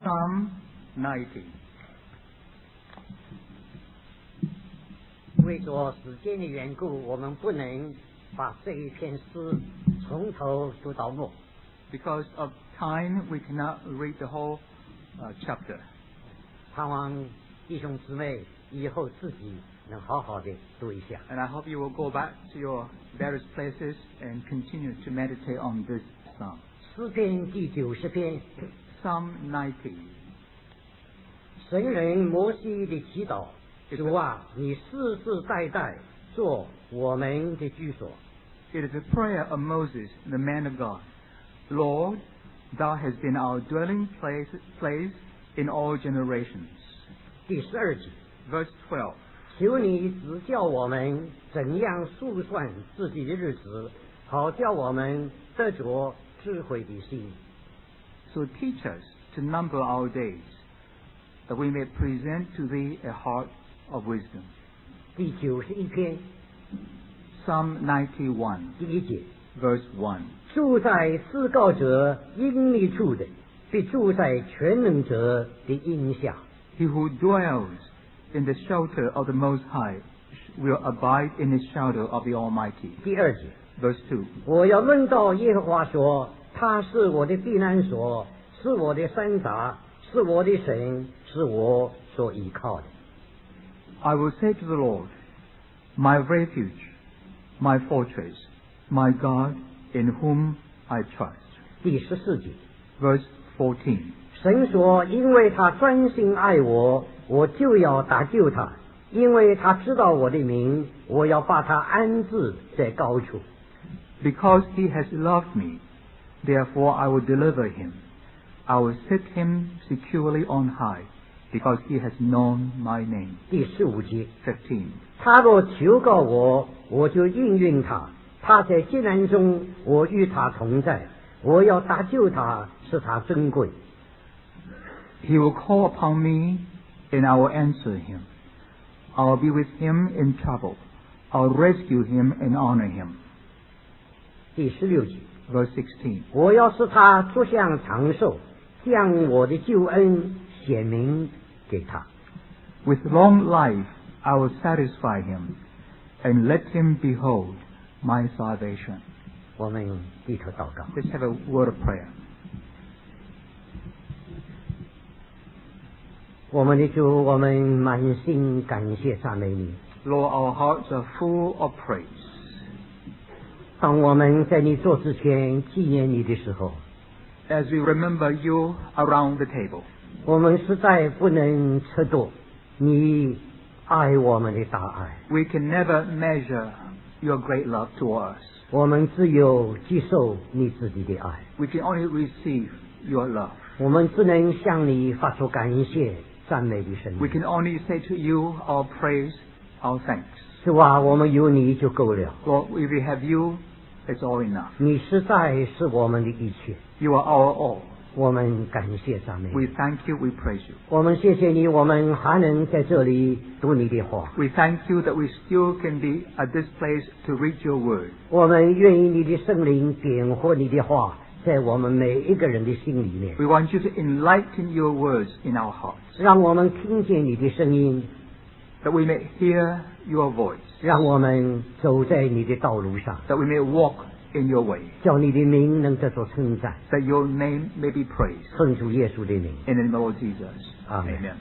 Psalm 90. 为着时间的缘故，我们不能把这一篇诗从头读到末。 Because of time, we cannot read the whole chapter. 盼望弟兄姊妹以后自己能好好的读一下。 And I hope you will go back to your various places and continue to meditate on this psalm. 诗篇第90篇， Psalm 90. 神人摩西的祈祷：主啊，你世世代代做我们的居所。 It is a prayer of Moses, the man of God. Lord, thou hast been our dwelling place in all generations. 第12节， Verse 12. 求你指教我们怎样数算自己的日子，好叫我们得着智慧的心。 So teach us to number our days, that we may present to thee a heart of wisdom. 第91篇 Psalm 91, 第1节， verse 1. 住在至高者荫密处的，必住在全能者的荫下。 He who dwells in the shelter of the Most High will abide in the shadow of the Almighty. 第2节， Verse 2. 我要论到耶和华说，他是我的避难所，是我的山闸，是我的神，是我所依靠的。 I will say to the Lord, my refuge, my fortress, my God, in whom I trust. 第14节， Verse 14. 神说，因为他专心爱我，我就要搭救他，因为他知道我的名，我要把他安置在高处。 Because he has loved me, therefore I will deliver him. I will set him securely on high, because he has known my name. 第15节， 15. 他若求告我，我就应允他；他在艰难中，我与他同在。我要搭救他，使他珍贵。 He will call upon me, and I will answer him. I will be with him in trouble. I will rescue him and honor him. 第16节， Verse 16. 我要使他足享长寿，将我的救恩显明给他。 With long life I will satisfy him, and let him behold my salvation. 我们低头祷告。 Let's have a word of prayer. 我们的主，我们满心感谢赞美你。 Lord, our hearts are full of praise. 当我们在你做之前纪念你的时候， As we remember you around the table, 我们实在不能测度你爱我们的大爱。 we can never measure your great love toward us. 我们只有接受你自己的爱， We can only receive your love. 我们只能向你发出感谢赞美的声 We 音。 can only say to you our praise, our thanks. 是吧？我们有你就够了。 Lord, if we have you, it's all enough. 你实在是我们的一切， You are our all. 我们感谢赞美 We 你。 thank you, we praise you. 我们谢谢你，我们还能在这里读你的话。 We thank you that we still can be at this place to read your word. 我们愿意你的圣灵点活你的话，在我们每一个人的心里面， We want you to enlighten your words in our hearts, 让我们听见你的声音， that we may hear your voice, 让我们走在你的道路上， that we may walk in your way, 叫你的名能得着称赞。 that your name may be praised. 奉主耶稣的名， In the name of Lord Jesus. Amen. Amen.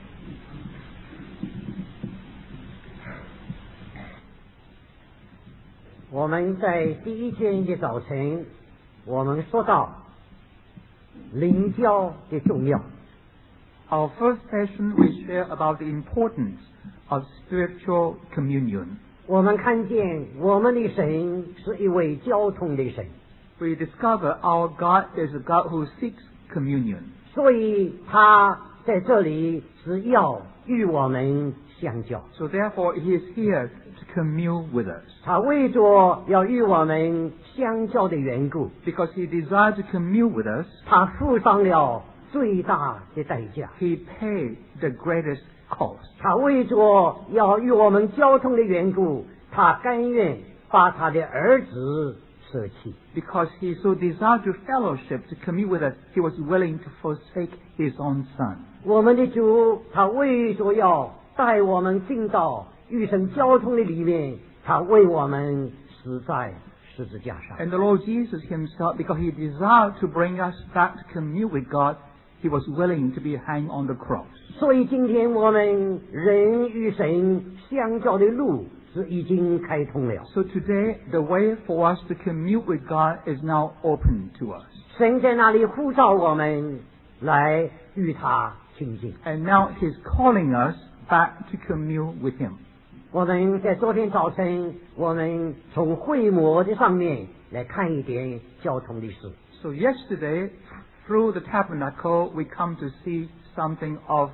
我们在第一天的早晨，我们说到灵交的重要。 Our first session we share about the importance of spiritual communion. 我们看见我们的神是一位交通的神， We discover our God is a God who seeks communion. 所以他在这里是要与我们相交。 So therefore he is here to commune with us. 他为着要与我们相交的缘故， Because he desires to commune with us, 他付上了最大的代价。 he paid the greatest cost. 他为着要与我们交通的缘故，他甘愿把他的儿子舍弃。 Because he so desired to fellowship, to commune with us, he was willing to forsake his own son. 我们的主，他为所要带我们进到与神交通的里面，他为我们死在十字架上。 And the Lord Jesus himself, because he desired to bring us back to commune with God, he was willing to be hanged on the cross. 所以今天我们人与神相交的路是已经开通了。 So today, the way for us to commune with God is now open to us. 神在那里呼召我们来与他亲近。 And now he's calling us back to commune with him. 我们在昨天早晨，我们从会幕的上面来看一点交通的事。 So yesterday, through the tabernacle, we come to see something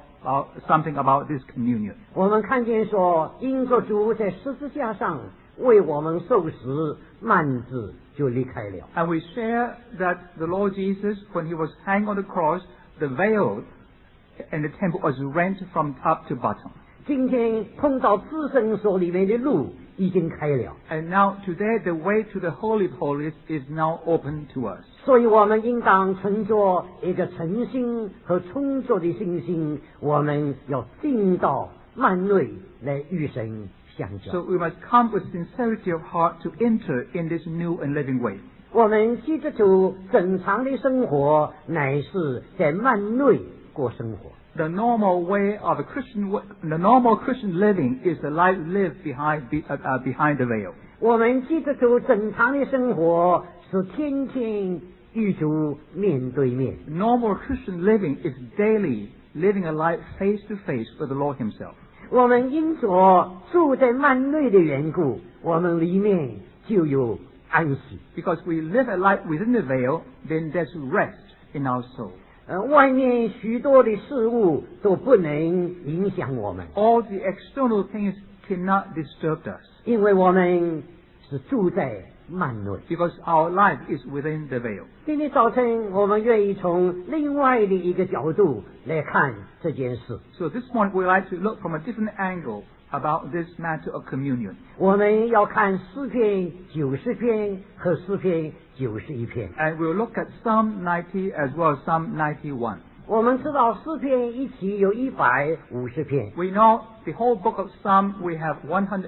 about this communion. 我们看见说，因着主在十字架上为我们受死，幔子就离开了。 And we share that the Lord Jesus, when he was hanged on the cross, the veil in the temple was rent from top to bottom. 今天碰到至圣所里面的路已经开了， And now today, the way to the Holy of Holies is now open to us. 所以我们应当存着一个诚心和充足的信心，我们要进到幔内来与神相交。 So we must come with sincerity of heart to enter in this new and living way. 我们基督徒正常的生活乃是在幔内过生活。 The normal way of the normal Christian living is the life lived behind the veil. 我们基督徒正常的生活是天天与主面对面。 Normal Christian living is daily living a life face to face with the Lord himself. 我们因着住在幔内的缘故，我们里面就有安息。 Because we live a life within the veil, then there's rest in our soul. 外面许多的事物都不能影响我们， All the external things cannot disturb us. 因为我们是住在幔内。 Because our life is within the veil. 今天早晨，我们愿意从另外的一个角度来看这件事。 So this morning we like to look from a different angle about this matter of communion. 我们要看诗篇90篇和诗篇91篇。 And we'll look at Psalm 90 as well as Psalm 91. 我们知道诗篇一起有150篇， We know the whole book of Psalm, we have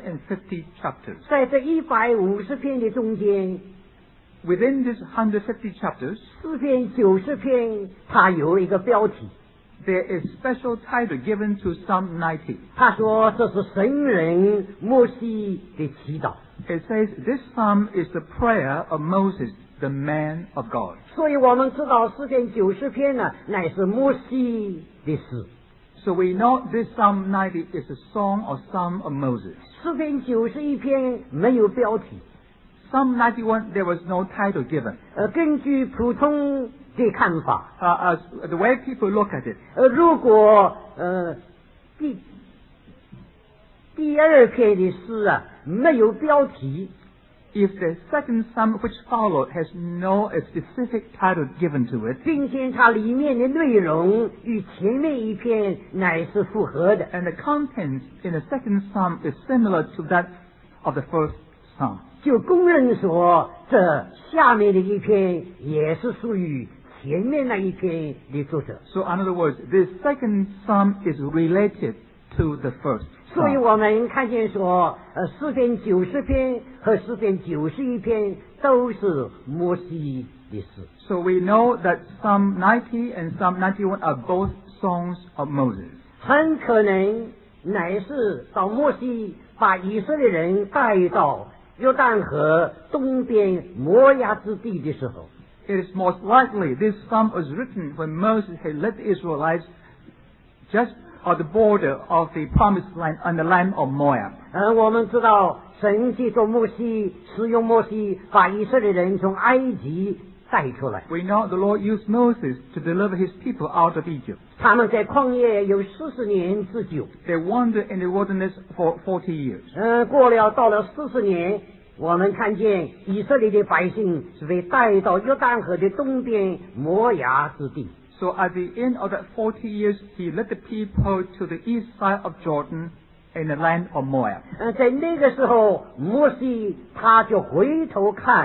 150 chapters. 在这150篇的中间， Within these 150 chapters, 诗篇90篇它有一个标题， there is special title given to Psalm 90. 他说这是神人摩西的祈祷。 It says this psalm is the prayer of Moses, the man of God. 所以我们知道诗篇90篇呢，乃是摩西的诗。 So we know this Psalm 90 is a song or psalm of Moses. 诗篇91篇没有标题。 Psalm 91, there was no title given. 根据普通的看法， As the way people look at it, 如果第二篇的诗啊没有标题， if the second psalm which followed has no specific title given to it, 并且它里面的内容与前面一篇乃是符合的， and the contents in the second psalm is similar to that of the first psalm, 就公认说这下面的一篇也是属于前面那一篇的作者。 So in other words, this second psalm is related to the first 所以 psalm. 我们看见说，诗篇90篇和诗篇91篇都是摩西的诗。 So we know that Psalm 90 and Psalm 91 are both songs of Moses. 很可能乃是到摩西把以色列人带到约旦河东边摩押之地的时候， It is most likely this psalm was written when Moses had led the Israelites just on the border of the promised land on the land of Moab. 我们知道神借着摩西，使用摩西把以色列人从埃及带出来。 We know the Lord used Moses to deliver his people out of Egypt. 他们在旷野有40年之久。 They wandered in the wilderness for 40 years. 过了到了40年，我们看见以色列的百姓是被带到约旦河的东边摩押之地。 So at the end of that 40 years, he led the people to the east side of Jordan in the land of Moab. 在那个时候，摩西他就回头看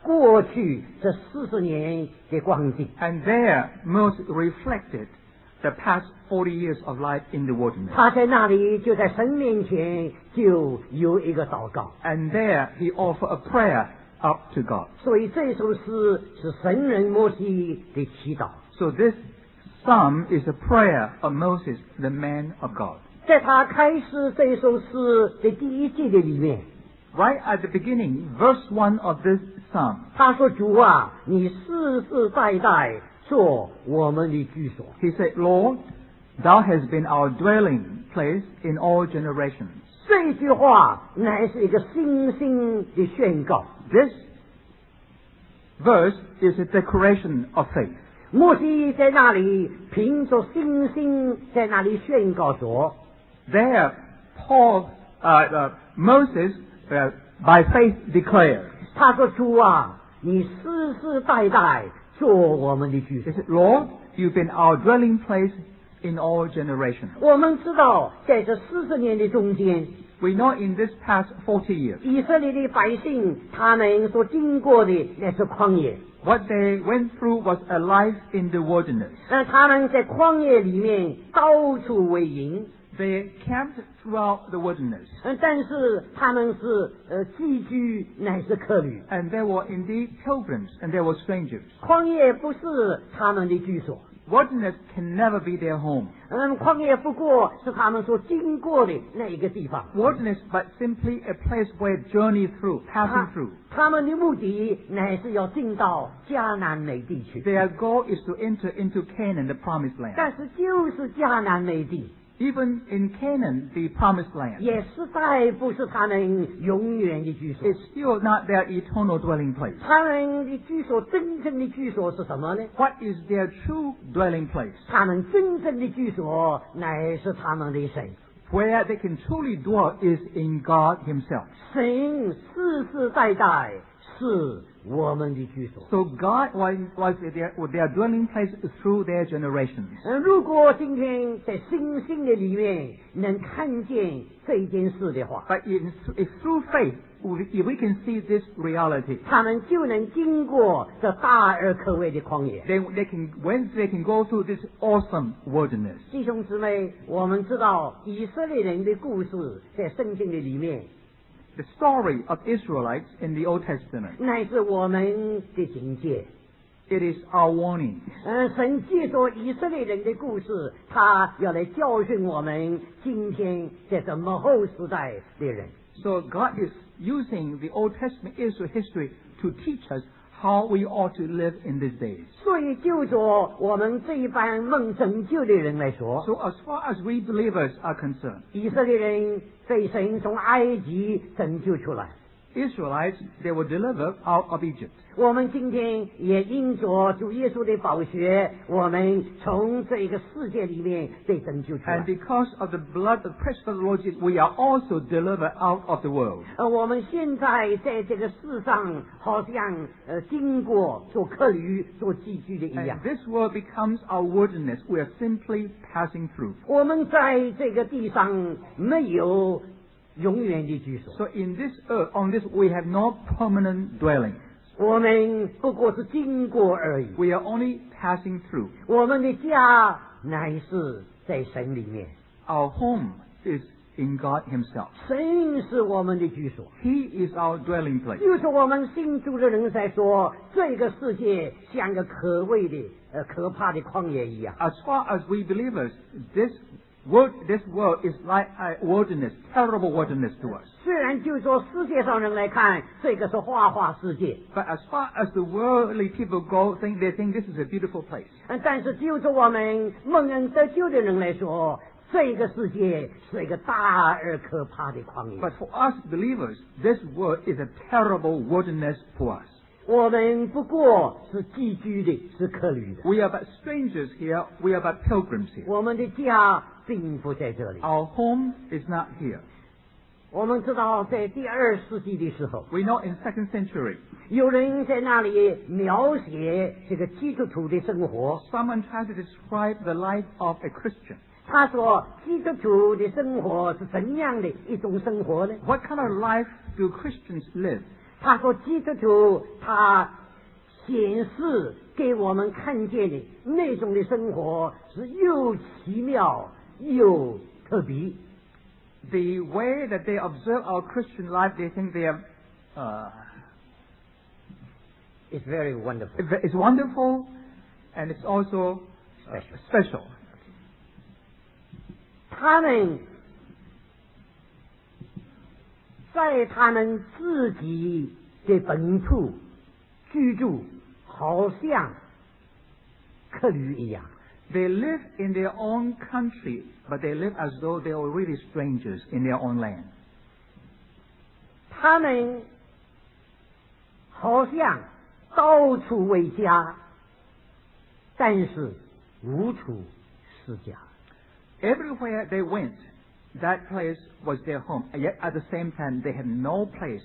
过去这40年的光景。 And there Moses reflected the past 40 years of life in the wilderness. 他在那里就在神面前就有一个祷告， And there he offered a prayer up to God. 所以这首诗是神人摩西的祈祷。 So this psalm is a prayer of Moses, the man of God. 在他开始这首诗的第1节的里面， Right at the beginning, verse 1 of this psalm, 他说：“主啊，你世世代代做我们的居所。” he said, Lord, thou hast been our dwelling place in all generations. 这句话乃是一个信心的宣告。 This verse is a declaration of faith. 摩西在那里凭着信心在那里宣告说 There, Moses, by faith declared, 他说：“主啊，你世世代代做我们的居 he 所。” said, Lord, you've been our dwelling place in all generations. 我们知道，在这40年的中间， We know in this past 40 years, 以色列的百姓他们所经过的那是旷野， what they went through was a life in the wilderness. 他们在旷野里面到处为营， They camped throughout the wilderness, 但是他们是寄居，乃是客旅。 and there were indeed pilgrims and there were strangers. 旷野不是他们的居所， Wilderness can never be their home. 旷野不过是他们所经过的那一个地方。 Wilderness, but simply a place where journey through, passing through. 他们的目的乃是要进到迦南美地去， Their goal is to enter into Canaan, the promised land. 但是就是迦南美地， Even in Canaan, the promised land, 也实在不是他们永远的居所。 it's still not their eternal dwelling place. 他们的居所，真正的居所是什么呢？ What is their true dwelling place? 他们真正的居所乃是他们的神。 Where they can truly dwell is in God Himself. 神世世代代是我们的居所。 So God was their dwelling place through their generations. 如果今天在信心的里面能看见这件事的话， But if through faith, if we can see this reality, 他们就能经过这大而可畏的旷野。 then once they can go through this awesome wilderness. 弟兄姊妹，我们知道以色列人的故事在圣经的里面， The story of Israelites in the Old Testament, 乃是我们的警戒。 it is our warning. 神借着以色列人的故事，他要来教训我们今天在这幕后时代的人。 So God is using the Old Testament Israel history to teach us how we ought to live in these days. 所以就着我们这一班蒙拯救的人来说， So as far as we believers are concerned, 以色列人被神从埃及拯救出来。 Israelites, they were delivered out of Egypt. 我们今天也因着主耶稣的宝血，我们从这个世界里面被拯救出 And 来。 because of the blood of precious of the Lord Jesus, we are also delivered out of the world. 我们现在在这个世上，好像经过做客旅、做寄居的一样 And。this world becomes our wilderness. We are simply passing through. 我们在这个地上没有永远的居所， So in this earth, on this, we have no permanent dwelling. 我们不过是经过而已。 We are only passing through. 我们的家乃是在神里面， Our home is in God Himself. 神是我们的居所。 He is our dwelling place. 就是我们信主的人在说，这个世界像个可畏的、可怕的旷野一样。 As far as we believers, this world is like a wilderness, terrible wilderness to us. 虽然就说世界上人来看，这个是花花世界， But as far as the worldly people go, they think this is a beautiful place. 但是就着我们蒙恩得救的人来说，这个世界是一个大而可怕的旷野。 But for us believers, this world is a terrible wilderness to us. 我们不过是寄居的，是客旅的。 We are but strangers here. We are but pilgrims here. 我们的家并不在这里。 Our home is not here. 我们知道，在第2世纪的时候， We know in 2nd century, 有人在那里描写这个基督徒的生活。 someone tried to describe the life of a Christian. 他说，基督徒的生活是怎样的一种生活呢？ What kind of life do Christians live? 他说基督徒他显示给我们看见的那种的生活是又奇妙又特别。 The way that they observe our Christian life, they think they are It's very wonderful. it's wonderful, and it's also special. 他们在他们自己的本土居住，好像客旅一样。 They live in their own country, but they live as though they were really strangers in their own land. 他们好像到处为家，但是无处是家。 Everywhere they went, that place was their home. Yet at the same time, they had no place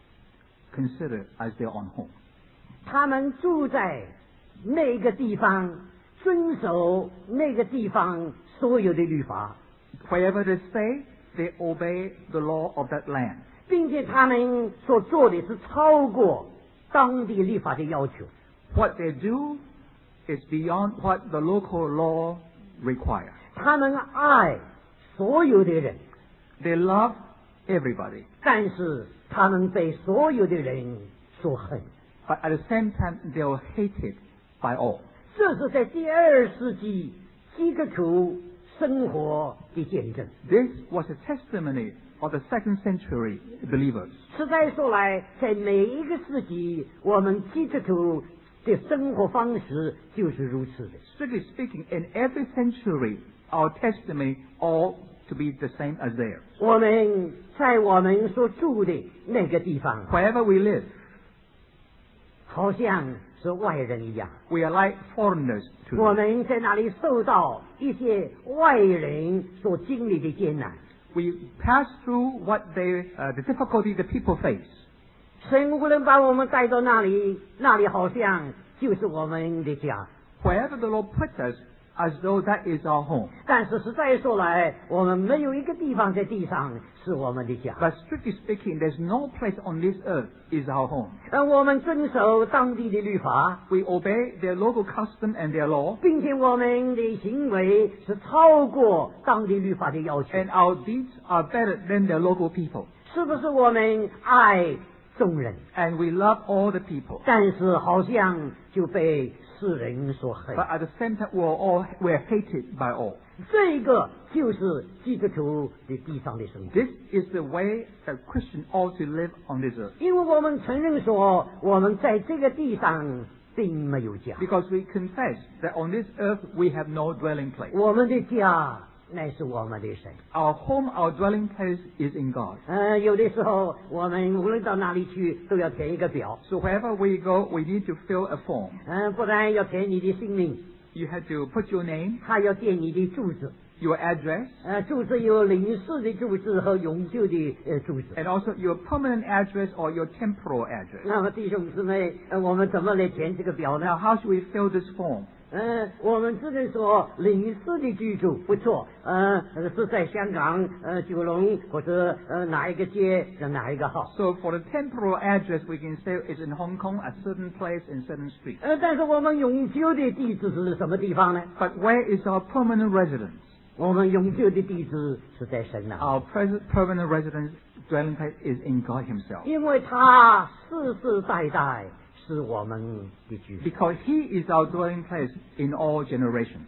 considered as their own home. 他们住在那个地方，遵守那个地方所有的律法， Wherever they stay, they obey the law of that land. 并且他们所做的是超过当地律法的要求。 What they do is beyond what the local law requires. 他们爱所有的人， They love everybody, 但是他们被所有的人所恨。 but at the same time, they were hated by all. 这是在第2世纪基督徒生活的见证。 This was a testimony of the 2nd century believers. 实在说来，在每一个世纪，我们基督徒的生活方式就是如此的。 Strictly speaking, in every century, our testimony ought to be the same as theirs. 我们在我们所住的那个地方， Wherever we live, 好像是外人一样。 we are like foreigners to 我 them. 们在那里受到一些外人所经历的艰难。 We pass through what the difficulty the people face. 神无论把我们带到那里，那里好像就是我们的家。 Wherever the Lord puts us, as though that is our home. 但是实在说来，我们没有一个地方在地上是我们的家。 But strictly speaking, there's no place on this earth is our home. 我们遵守当地的律法， We obey their local custom and their law, 并且我们的行为是超过当地律法的要求。 and our deeds are better than their local people. 是不是我们爱众人？ And we love all the people. 但是好像就被世人所恨。 But at the same time, we're hated by all. 这个就是基督徒的地上的生活。 This is the way that Christian ought to live on this earth. 因为我们承认说，我们在这个地上并没有家， Because we confess that on this earth we have no dwelling place. 我们的家乃是我们的神。 Our home, our dwelling place is in God. 有的时候我们无论到哪里去，都要填一个表， So wherever we go, we need to fill a form. 不然要填你的姓名， You have to put your name, 还要填你的住址。 your address, 住址有临时的住址和永久的住址。 and also your permanent address or your temporal address. 那么弟兄姊妹，我们怎么来填这个表呢？ Now, how should we fill this form? 我们只能说临时的居住不错，是在香港九龙或者哪一个街哪一个号。 So for the temporal address, we can say it's in Hong Kong, a certain place in certain street. 但是我们永久的地址是什么地方呢？ But where is our permanent residence? 我们永久的地址是在神那， Our permanent residence dwelling place is in God Himself. 因为他世世代代是我们的居所。 Because He is our dwelling place in all generations.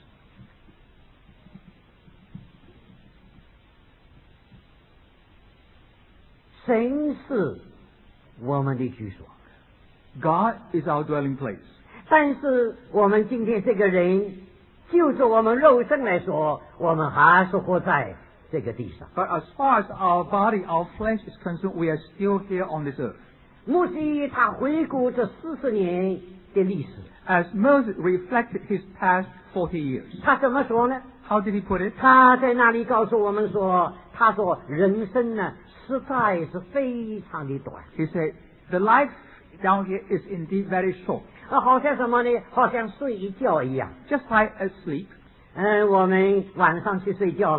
神是我们的居所， God is our dwelling place. 但是我们今天这个人，就是我们肉身来说，我们还是活在这个地上。 But as far as our body, our flesh is concerned, we are still here on this earth. 摩西他回顾这40年的历史， As Moses reflected his past 40 years, 他怎么说呢？ how did he put it? 他在那里告诉我们说，他说人生呢实在是非常的短， He said, the life down here is indeed very short. 好像什么呢？好像睡一觉一样。 Just like asleep, 我们晚上去睡觉了，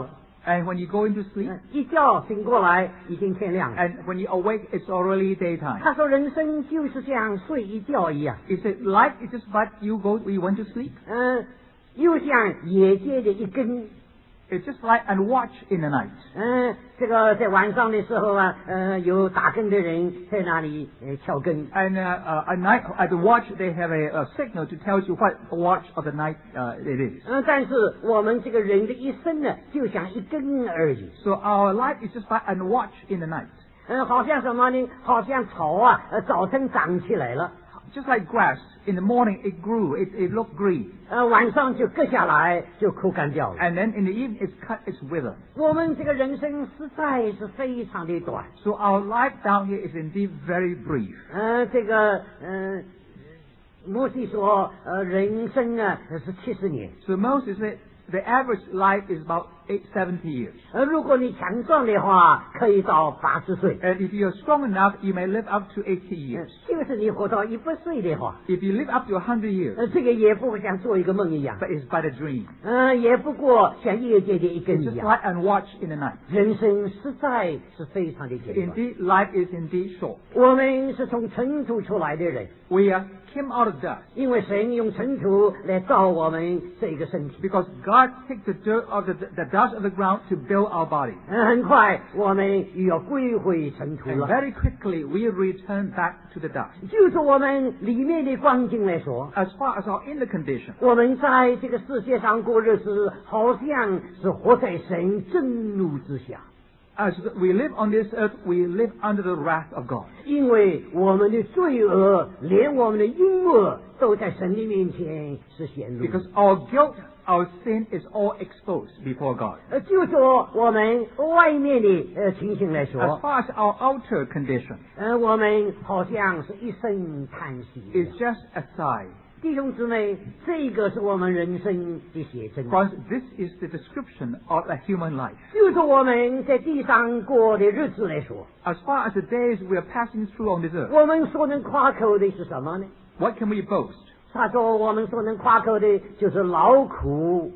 And when you go into sleep, 一觉醒过来已经天亮了。 and when you awake, it's already daytime. 他说人生就是像睡一觉一样， He said, life is just but you went to sleep. 又像野街的一根。 It's just like a watch in the night. 这个在晚上的时候啊，有打更的人在那里敲更。 And at night, at the watch, they have a signal to tell you what watch of the night it is. 但是我们这个人的一生呢，就像一根而已。 So our life is just like a watch in the night. 好像什么呢？好像草啊，早晨长起来了， Just like grass, in the morning it grew, it looked green. 晚上就割下来就枯干掉了。 And then in the evening it's cut, it's withered. 我们这个人生实在是非常的短。 So our life down here is indeed very brief. 这个摩西说，人生啊是70年。 So Moses said the average life is about 70 years. 如果你强壮的话，可以到80岁。 And if you're strong enough, you may live up to 80 years. 就是你活到100岁的话， If you live up to 100 years, 这个也不像做一个梦一样， but it's but a dream. 也不过像夜间的一根 It's 一 just 样。 like a watch in the night. 人生实在是非常的简短。 Indeed, life is indeed short. 我们是从尘土出来的人， We came out of dust 因为神用尘土来造我们这个身体。 because God took the dirt of the dust of the ground to build our body. 很快我们又要归回尘土 And 了。 very quickly we return back to the dust. 就是我们里面的光景来说， As far as our inner condition, 我们在这个世界上过日子，好像是活在神震怒之下， as we live on this earth, we live under the wrath of God. 因为我们的罪恶，连我们的阴恶，都在神的面前是显露的。 Because our guilt, our sin is all exposed before God. 就说我们外面的情形来 As 说， far as our outer condition, 我们好像是一声叹息。 it's just a sigh. 弟兄姊妹，这个是我们人生的写真。 Because this is the description of a human life. 就说我们在地上过的日子来说， As far as the days we are passing through on this earth, 我们所能夸口的是什么呢？ what can we boast? 他说我们所能夸口的就是劳苦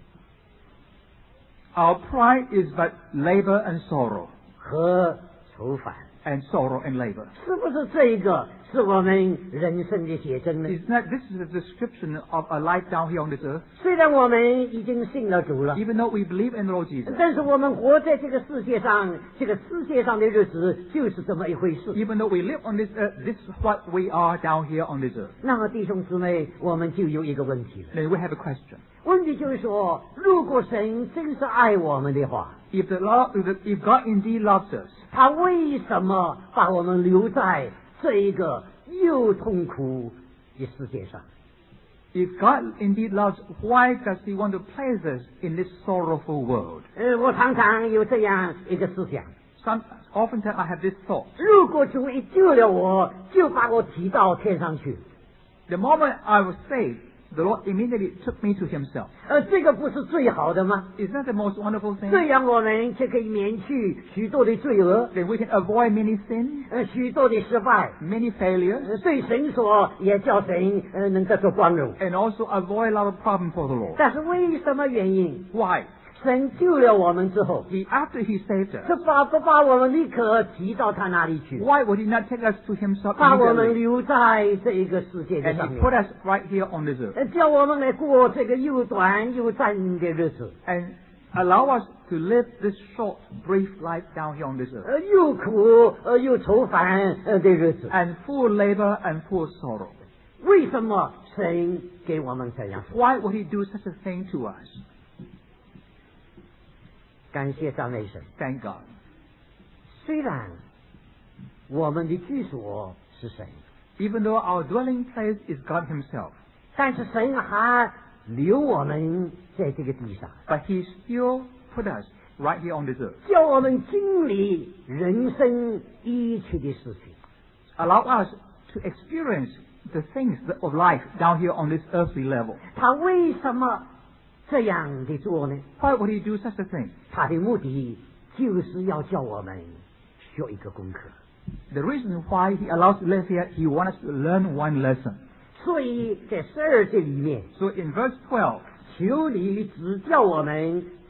Our pride is but labor and sorrow, 和愁烦， and sorrow and labor. 是不是这个是我们人生的写真呢？ Isn't that this is the description of a life down here on this earth? 虽然我们已经信了主了， Even though we believe in the Lord Jesus, 但是我们活在这个世界上，这个世界上的日子就是这么一回事。 even though we live on this earth, this is what we are down here on this earth. 那么弟兄姊妹，我们就有一个问题了。 Then we have a question. 问题就是说，如果神真是爱我们的话， If God indeed loves us, 他为什么把我们留在这一个又痛苦的世界上？ if God indeed loves, why does He want to place us in this sorrowful world? 我常常有这样一个思想： Oftentimes I have this thought. 如果主一救了我，就把我提到天上去， The moment I was saved, the Lord immediately took me to Himself. 这个不是最好的吗？ Isn't that the most wonderful thing? 这样我们就可以免去许多的罪恶， That we can avoid many sins, 许多的失败， many failures, 对神说也叫神能得到光荣。 and also avoid a lot of problems for the Lord. 但是为什么原因？ Why? 神救了我们之后， After He saved us, 不把我们立刻提到他那里去， why would He not take us to Himself 把我们 immediately? 留在这一个世界的 And 上 He 面， put us right here on this earth. 叫我们来过这个又短又暂的日子， And allow us to live this short, brief life down here on this earth. 又苦又愁烦的日子。 And full labor and full sorrow. 为什么神给我们这样做？ Why would He do such a thing to us? 感谢赞美神。 Thank God. 虽然我们的居所是神， Even though our dwelling place is God Himself, 但是神还留我们在这个地上， but He still put us right here on this earth. 叫我们经历人生一切的事情。 Allow us to experience the things of life down here on this earthly level. 他为什么这样的做呢？ Why would He do such a thing? 他的目的就是要叫我们学一个功课。 The reason why He allows us to live here, He wants us to learn one lesson. 所以在12节里面， So in verse 12, 求你指教我们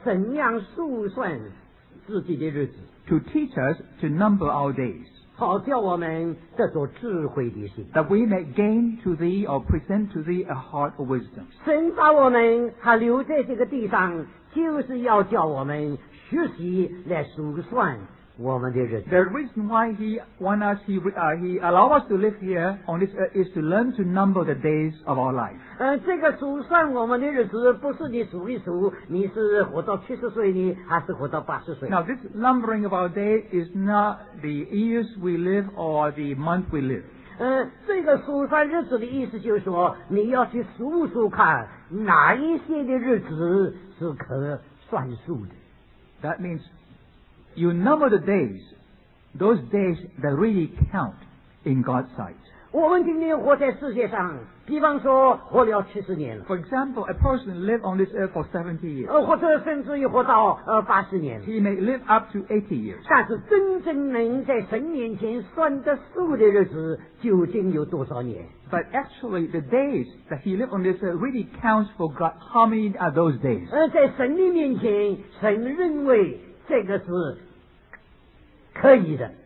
怎样数算自己的日子， to teach us to number our days, 好叫我们得着智慧的心。 that we may gain to thee or present to thee a heart of wisdom. 神把我们还留在这个地上，就是要叫我们学习来数算我们的日子。 The reason why he allow us to live here on this earth is to learn to number the days of our life. 这个数算我们的日子，不是你数一数，你是活到70岁呢，还是活到80岁？ Now, this numbering of our day is not the years we live or the month we live. 这个数算日子的意思就是说，你要去数数看，哪一些的日子是可算数的。 That means you number the days, those days that really count in God's sight. 我们今天活在世界上，比方说活了70年了， For example, a person live on this earth for 70 years. 或者甚至于活到80年了。 He may live up to 80 years. 但是真正能在神面前算得数的日子，究竟有多少年？ But actually, the days that he lived on this earth really counts for God. How many are those days? 在神的面前，神认为这个是可以的。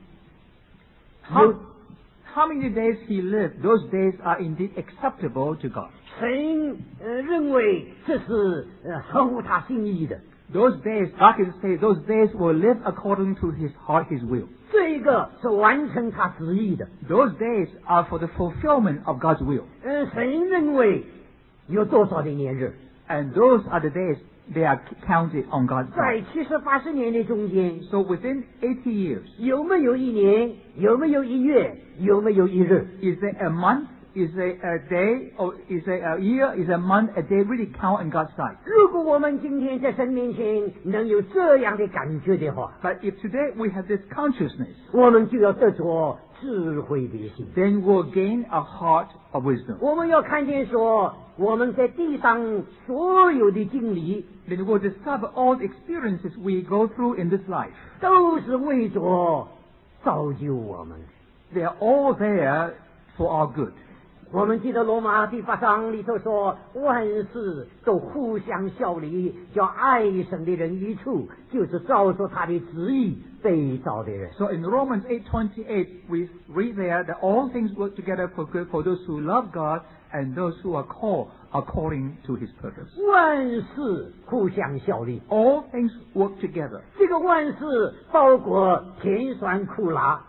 How many days he lived, those days are indeed acceptable to God. 神认为这是合乎他心意的。 Those days, God can say, those days will live according to his heart, his will. 这个是完成他旨意的。 Those days are for the fulfillment of God's will. 神认为有多少的年日？ And those are the days they are counted on God's 在 side. 70、80年的中间， So within 80 years, 有没有一年？有没有一月？有没有一日？ is there a month, is there a day, or is there a year, is a month, a day really count on God's side? 如果我们今天在神面前能有这样的感觉的话， But if today we have this consciousness, 我们就要得着智慧的心。 then we'll gain a heart of wisdom. 我们要看见说，我们在地上所有的经历， Then we'll discover all the experiences we go through in this life. 都是为着造就我们。 They are all there for our good. 我们记得罗马第8章里头说，万事都互相效力，叫爱神的人益处，就是照着他的旨意被造的人。 So in Romans 8:28, we read there that all things work together for good for those who love God and those who are called according to his purpose. 万事互相效力， All things work together. 这个万事包括甜酸苦辣，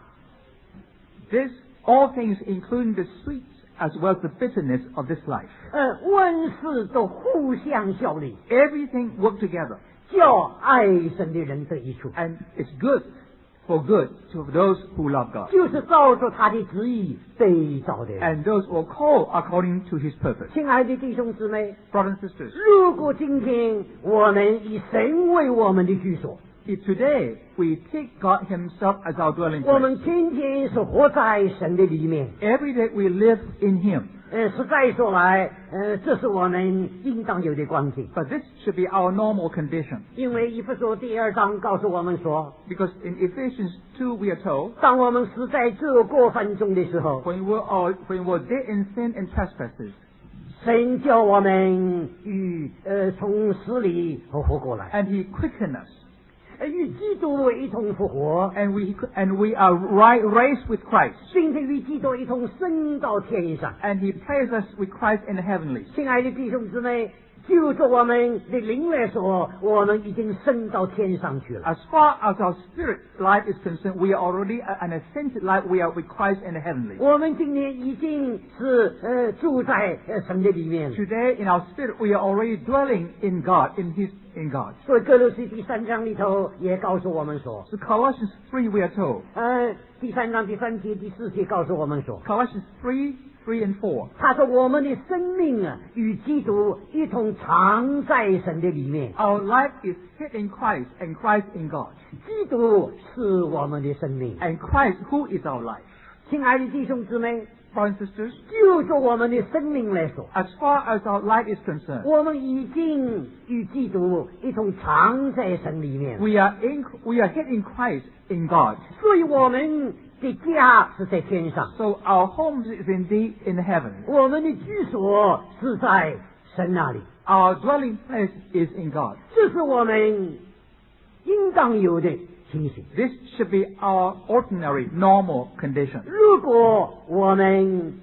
This, all things including the sweets as well as the bitterness of this life. 万事都互相效力， Everything work together. 叫爱神的人得益处， And it's good for good to those who love God. 就是照着他的旨意被造的人。 And those who are called according to his purpose. 亲爱的弟兄姊妹， Brothers and sisters, 如果今天我们以神为我们的居所， if today we take God himself as our dwelling 我 place, 们天天是活在神的里面。 every day we live in him. 实在说来，这是我们应当有的光景。 But this should be our normal condition. 因为以弗所第2章告诉我们说， Because in Ephesians 2 we are told, 当我们死在这过犯中的时候， when we're dead in sin and trespasses, 神叫我们从死里活过来， and he quickened us, 与基督一同复活， and we are raised with Christ, 并且与基督一同升到天上。 and he placed us with Christ in the heavenlies. 亲爱的弟兄姊妹，就着我们的灵来说，我们已经升到天上去了。 As far as our spirit life is concerned, we are already an ascended life. We are with Christ in the heavenlies. 我们今年已经是住在神的里面了。 Today, in our spirit, we are already dwelling in God, in God. 所以哥罗西第3章里头也告诉我们说， So Colossians 3, we are told. 第3章第3节、第4节告诉我们说， Colossians 3 and 4. 他说我们的生命与基督一同藏在神的里面， Our life is hid in Christ, and Christ in God. 基督是我们的生命。 And Christ, who is our life? 亲爱的弟兄姊妹， Brothers and sisters, 就着我们的生命来说， as far as our life is concerned, 我们已经与基督一同藏在神里面， we are hid in Christ in God. 所以我们的家是在天上， So our home is indeed in heaven. 我们的居所是在神那里。 Our dwelling place is in God. 这是我们应当有的情形。 This should be our ordinary, normal condition. 如果我们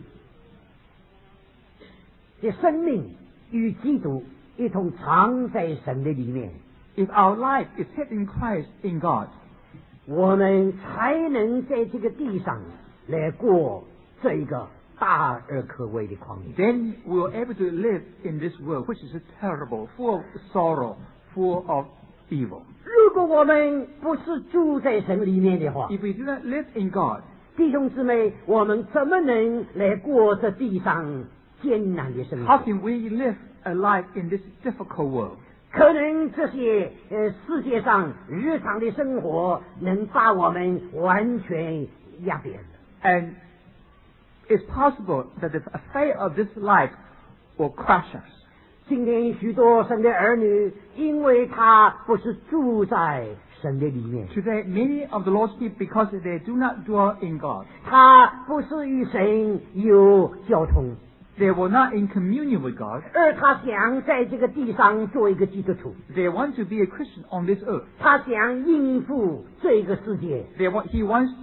的生命与基督一同藏在神的里面， If our life is hid in Christ, in God, 我们才能在这个地上来过这一个大而可畏的旷野。 then we are able to live in this world, which is terrible, full of sorrow, full of evil. 如果我们不是住在神里面的话， If we do not live in God, 弟兄姊妹，我们怎么能来过这地上艰难的生 how 活？ can we live a life in this difficult world? 可能这些世界上日常的生活能把我们完全压扁了。 And it's possible that the affair of this life will crush us. 今天许多神的儿女，因为他不是住在神的里面， Today, many of the Lord's people, because they do not dwell in God, 他不是与神有交通， they were not in communion with God. 而他想在这个地上做一个基督徒， They want to be a Christian on this earth. 他想应付这个世界。 He wants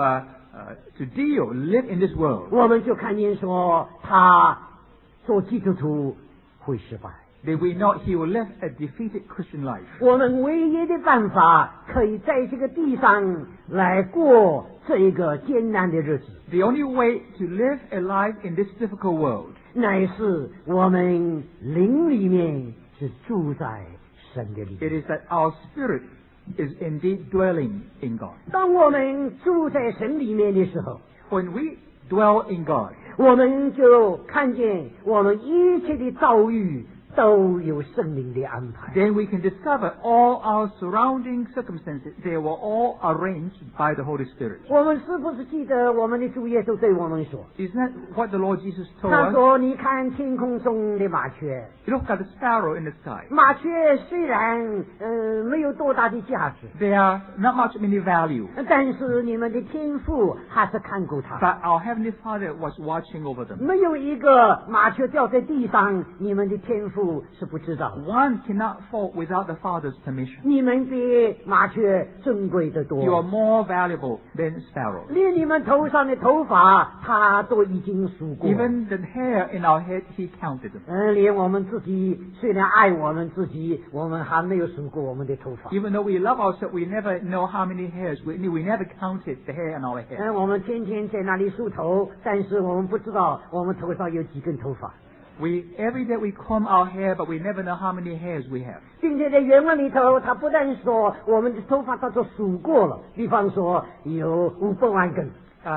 to deal, live in this world. 我们就看见说，他做基督徒会失败。 They will not. He will live a defeated Christian life. 我们唯一的办法，可以在这个地上来过这一个艰难的日子， The only way to live a life in this difficult world 乃是我们灵里面是住在神的里 it 面。 is that our spirit is indeed dwelling in God. 当我们住在神里面的时候， When we dwell in God, 我们就看见我们一切的遭遇都有圣灵的安排。 then we can discover all our surrounding circumstances. They were all arranged by the Holy Spirit. 我们是不是记得我们的主耶稣对我们说？ Isn't that what the Lord Jesus told 他 us? 说：“你看天空中的麻雀， Look at the sparrow in the sky. 麻雀虽然没有多大的价值， They are not much of any value, 但是你们的天父还是看顾它。 but our Heavenly Father was watching over them. 没有一个麻雀掉在地上，你们的天父是不知道的。 One cannot fall without the Father's permission. 你们比麻雀珍贵得 You are 多， more valuable than sparrows. 连你们头上的头发，他都已经数过。 Even the hair in our head, He counted them. 连我们自己虽然爱我们自己，我们还没有数过我们的头发。 Even though we love ourselves, we never know how many hairs. We never counted the hair on our head. 我们天天在那里梳头，但是我们不知道我们头上有几根头发。 Every day we comb our hair, but we never know how many hairs we have. 并且在原文里头，他不但说我们的头发他都数过了，比方说有500万根，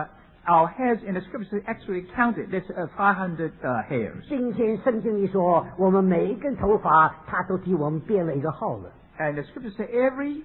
Our hairs in the scriptures actually counted. There's 500 hairs. 并且圣经里说，我们每一根头发他都替我们编了一个号了。 And the scriptures say every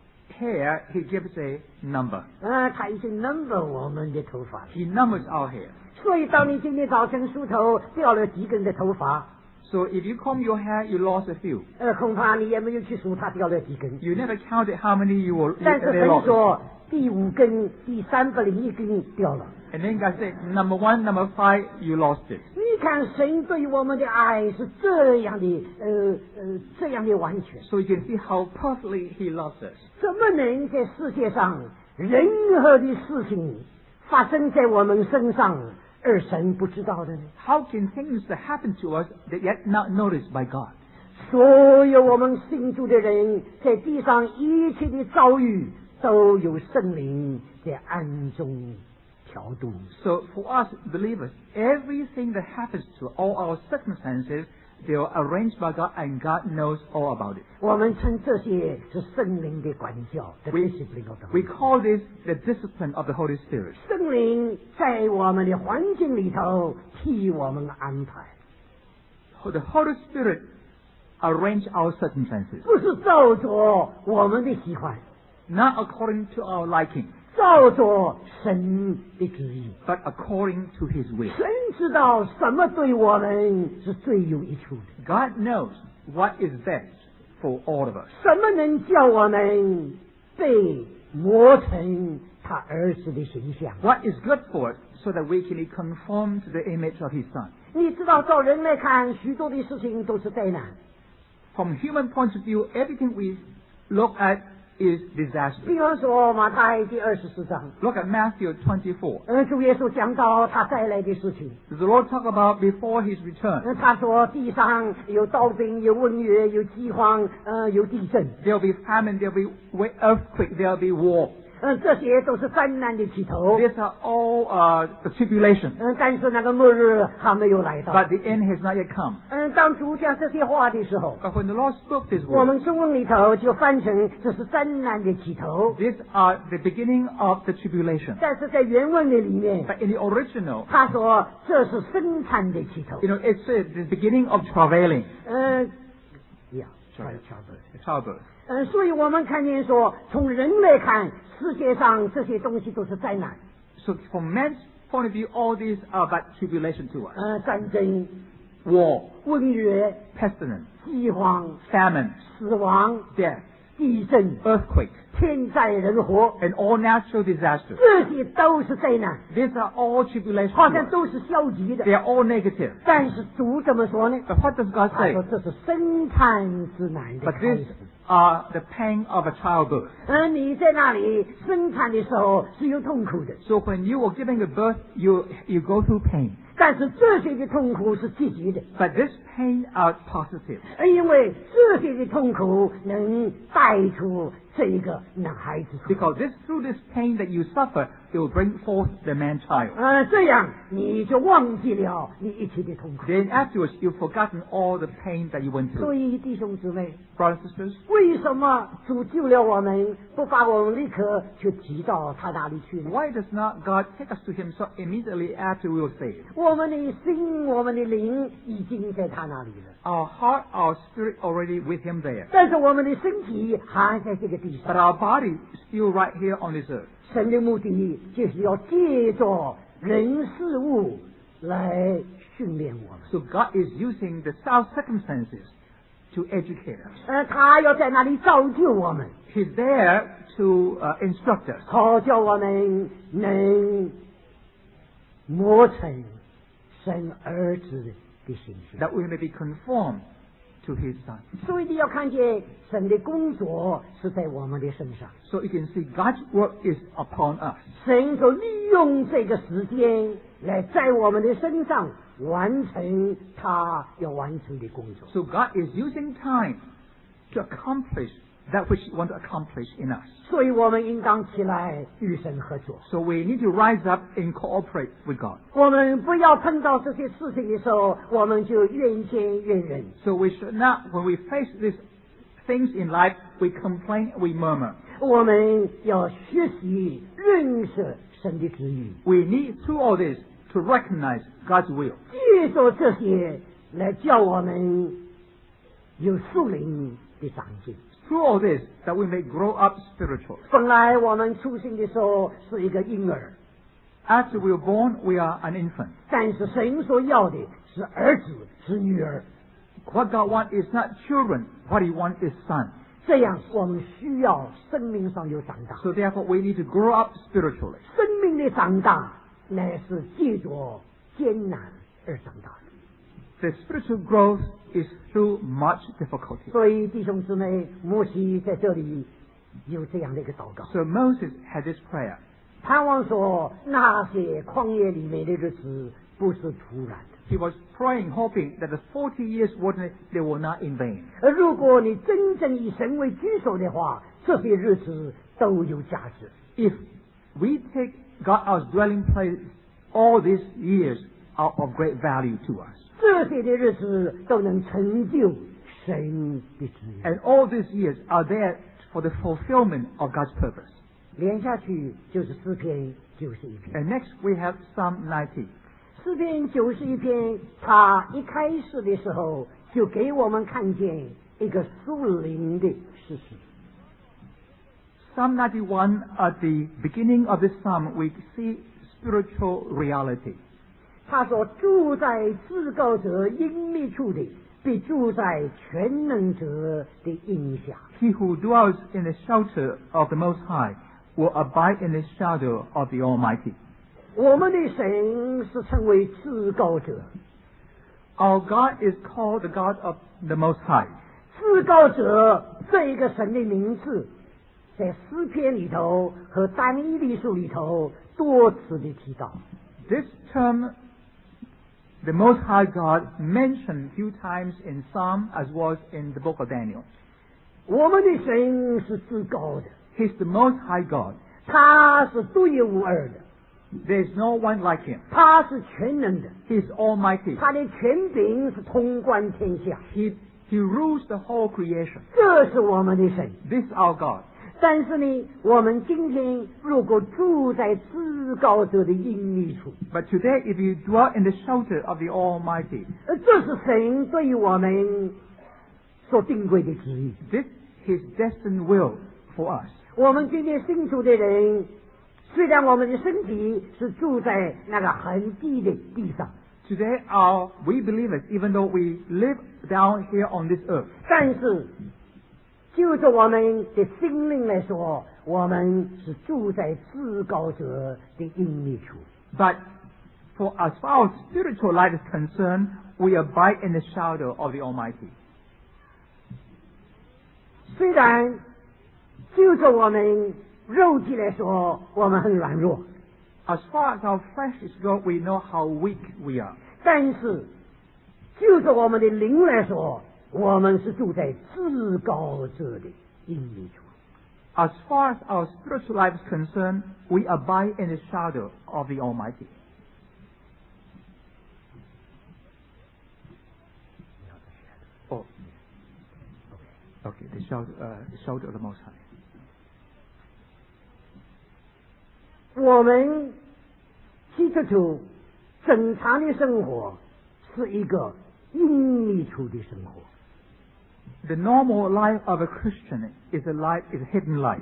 hair He gives a number. 他已经 number 我们的头发。 He numbers our hair. 所以当你今天早晨梳头掉了几根的头发， So if you comb your hair, you lost a few. 恐怕你也没有去数它掉了几根。 You never counted how many 但是 they 神 lost. 说第5根、第301根掉了。 And then God said, number 1, number 5, you lost it. 你看神对我们的爱是这样的，这样的完全。 So you can see how perfectly He loves us. 怎么能在世界上任何的事情发生在我们身上，而神不知道的呢？ How can things that happen to us that yet not noticed by God? 所有我们信主的人，在地上一切的遭遇，都有圣灵在暗中调度。 So for us believers, everything that happens to all our circumstances, they are arranged by God and God knows all about it. 我们称这些是圣灵的管教的 discipline of the We Holy Spirit。 call this the discipline of the Holy Spirit. 圣灵在我们的环境里头替我们安排， The Holy Spirit arrange our circumstances, 不是照着我们的喜欢， not according to our liking, 照着神的旨意。 but according to His will. 神知道什么对我们是最有益处的， God knows what is best for all of us. 什么能叫我们被磨成他儿子的形象。 What is good for us so that we can be conformed to the image of His Son. 你知道，照人来看，许多的事情都是灾难。 From human point of view, everything we look at is 比 disaster. 方说马太第24章， Look at Matthew 24. 主耶稣讲到他再来的事情。 The Lord talk about before his return. 他说地上有刀兵，有瘟疫，有饥荒，有地震。 There'll be famine, there'll be earthquake, there'll be war. 这些都是灾难的起头。 These are all the tribulation. 但是那个末日还没有来到。 But the end has not yet come. 当主讲这些话的时候， But when the Lord spoke this 我 word, 们中文里头就翻成这是灾难的起头。 these are the beginning of the tribulation. 但是在原文的里面， But in the original, 他说这是生产的起头。 it says the beginning of travailing, childbirth. 所以我们看见说，从人来看，世界上这些东西都是灾难。 So from man's point of view, all these are but tribulation to us. 战争、 War, 瘟疫、 pestilence, 饥荒、 famine, 死亡、 death, 地震、 earthquake, 天灾人祸， and all natural disasters. 这些都是灾难， These are all tribulations 好 to 像 us. 都是消极的。 They are all negative. 但是主怎么说呢？ But what does God 他 say? 说这是生产之难的 But 开 these 始。 are the pain of a childbirth. 你在那里生产的时候是有痛苦的， So when you are giving a birth, you go through pain. 但是这些的痛苦是积极的， But this pain are positive. 因为这些的痛苦能带出这个男孩子出来。 Because through this pain that you suffer, it will bring forth the man child. 这样你就忘记了你一切的痛苦。 Then afterwards, you've forgotten all the pain that you went 所 through. 以弟兄姊妹， Brothers and sisters, 为什么主救了我们，不把我们立刻就提到他那里去呢？ why does not God take us to Himself immediately after we were saved? 我们的心，我们的灵已经在他那里了， Our heart, our spirit already with Him there. 但是我们的身体还在这个地 But 上。 our body is still right here on this earth. 神的目的就是要借着人事物来训练我们。 So God is using the circumstances to educate us. 他要在那里造就我们， He's there to instruct us, 好叫我们能磨成神儿子的形象。 that we may be conformed to His Son. 所以你要看见神的工作是在我们的身上， So you can see God's work is upon us. 神就利用这个时间来在我们的身上完成他要完成的工作。 So God is using time to accomplish that which He wants to accomplish in us. 所以我们应当起来与神合作。 So we need to rise up and cooperate with God. 我们不要碰到这些事情的时候，我们就怨天怨人。 So we should not, when we face these things in life, we complain, we murmur. 我们要学习认识神的旨意， We need through all this to recognize God's will. 借着这些来叫我们有属灵的长进。 Through all this, that we may grow up spiritually. 本来我们出生的时候是一个婴儿， After we are born, we are an infant. 但是神所要的是儿子，是女儿。 What God wants is not children. What He wants is son. 这样我们需要生命上有长大。 So therefore, we need to grow up spiritually. 生命的长大乃是借着艰难而长大的。 The spiritual growth is through much difficulty. 所以弟兄姊妹，摩西在这里有这样的一个祷告， So Moses had this prayer. 盼望说那些旷野里面的日子不是突然的。 He was praying, hoping that the 40 years wilderness, they were not in vain. 而如果你真正以神为居首的话，这些日子都有价值。 If we take God as dwelling place, all these years are of great value to us. 这些的日子都能成就神的旨意。 And all these years are there for the fulfillment of God's purpose. 连下去就是诗篇91篇。 And next we have Psalm 90. 诗篇91篇，他一开始的时候就给我们看见一个属灵的事实。 Psalm 91, at the beginning of this psalm, we see spiritual reality. 他说：“住在至高者隐秘处的，必住在全能者的荫下。 He who dwells in the shelter of the Most High will abide in the shadow of the Almighty. ” 我们的神是称为至高者， Our God is called the God of the Most High. 至高者这一个神的名字，在诗篇里头和但以理书里头多次的提到。 This term, the Most High God, mentioned a few times in Psalm as well as in the book of Daniel. 我们的神是至高的， He's the Most High God. 他是独一无二的， There's no one like Him. 他是全能的， He's Almighty. 他的权柄是统管天下， He rules the whole creation. 这是我们的神。 This is our God. 但是呢，我们今天如果住在至高者的隐秘处， But today, if you dwell in the shelter of the Almighty, 这是神对于我们所定规的旨意。 this is His destined will for us. 我们今天信主的人，虽然我们的身体是住在那个很低的地上， Today, we believers, even though we live down here on this earth, 但是就着我们的心灵来说，我们是住在至高者的隐秘处。 but for as far as spiritual life is concerned, we abide in the shadow of the Almighty. 虽然就着我们肉体来说，我们很软弱， As far as our flesh is concerned, we know how weak we are. 但是就着我们的灵来说，我们是住在至高者的隐秘处。 As far as our spiritual life is concerned, we abide in the shadow of the Almighty. Oh, okay, the shadow of the Most High. 我们基督徒正常的生活是一个隐秘处的生活。 The normal life of a Christian is a hidden life.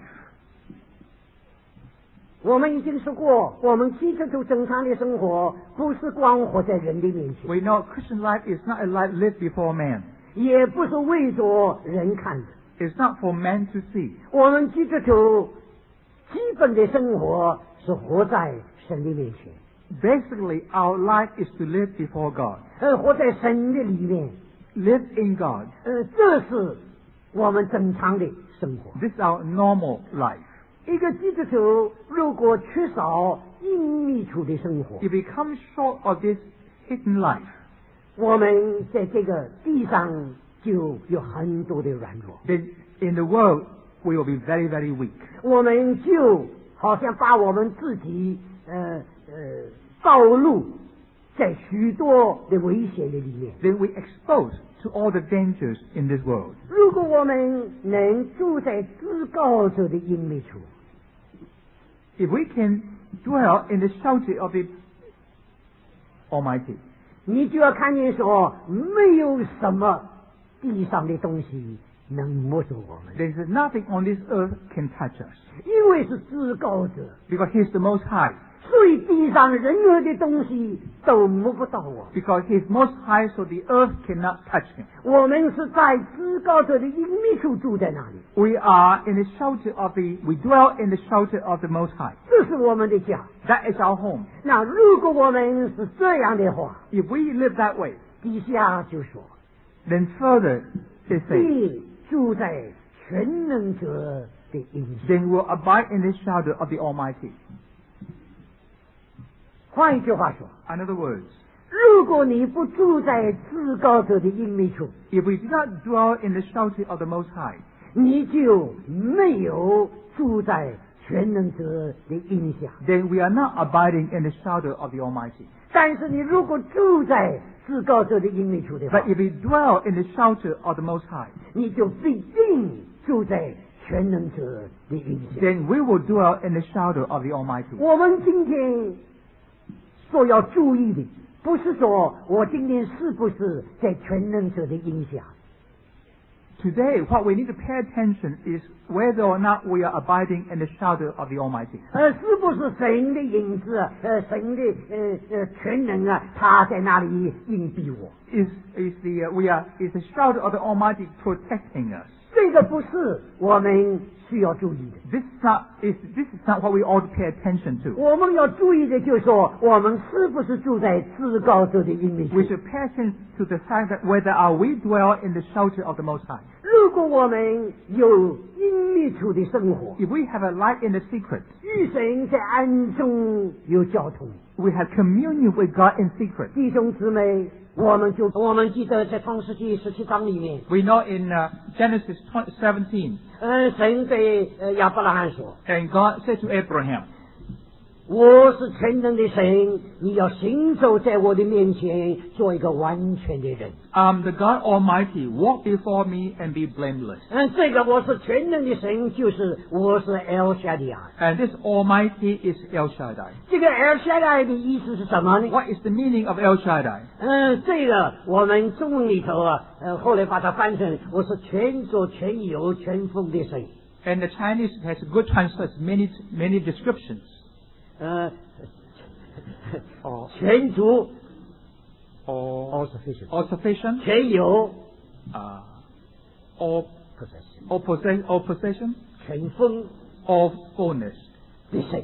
我们已经说过，我们基督徒正常的生活不是光活在人的面前， We know Christian life is not a life lived before man. 也不是为着人看的。 It's not for man to see. 我们基督徒基本的生活是活在神的面前， Basically, our life is to live before God. 活在神的里面， Live in God. 这是我们正常的生活。 This is our normal life. 一个基督徒如果缺少隐秘处的生活， If we come short of this hidden life, 我们在这个地上就有很多的软弱， then in the world we will be very, very weak. 我们就好像把我们自己暴露在许多的危险的里面。 Then we expose to all the dangers in this world. 如果我们能住在至高者的隐秘处， If we can dwell in the shelter of the Almighty, 你就要看见说，没有什么地上的东西能摸着我们， there is nothing on this earth can touch us. 因为是至高者， Because He is the Most High. 所以地上任何的东西都摸不到我。 Because He is Most High, so the earth cannot touch Him. 我们是在至高者的隐秘处住在那里， We are in the shelter we dwell in the shelter of the Most High. 这是我们的家。 That is our home. 那如果我们是这样的话， If we live that way, 底下就说， then further it says, 必住在全能者的荫下。 then we'll abide in the shadow of the Almighty. 换一句话说， In other words, 如果你不住在至高者的隐秘处， if we do not dwell in the shelter of the Most High, 你就没有住在全能者的荫下。 then we are not abiding in the shadow of the Almighty. 但是你如果住在至高者的隐秘处的话 But，if we dwell in the shelter of the Most High, 你就必定住在全能者的荫下。 then we will dwell in the shadow of the Almighty. 我们今天所要注意的，不是说我今天是不是在全能者的荫下， Today, what we need to pay attention is whether or not we are abiding in the shadow of the Almighty. 是不是神的影子神的全能啊，他在那里隐蔽我。 Is the shadow of the Almighty protecting us? 这个不是我们需要注意的。 This is not what we ought to pay attention to. 我们要注意的就是说，我们是不是住在至高者的荫里 We 处？ should pay attention to the fact that whether we dwell in the shelter of the Most High. 如果我们有荫密处的生活， If we have a life in the secret, 与神在暗中有交通， we have communion with God in secret. 弟兄姊妹，我们记得在创世纪17章里面， We know in Genesis 17, 神对亚伯拉罕说 and God said to Abraham,：“ 我是全能的神，你要行走在我的面前，做一个完全的人。” I'm the God Almighty. Walk before me and be blameless. 这个我是全能的神，就是我是 El Shaddai。 And this Almighty is El Shaddai. 这个 El Shaddai 的意思是什么呢？ What is the meaning of El Shaddai? 这个我们中文里头后来把它翻成我是全作全有全丰的神。 And the Chinese has a good translation, many descriptions. 全足 All sufficient， all sufficient, 全有 all possession, 全丰 all fullness. 的神。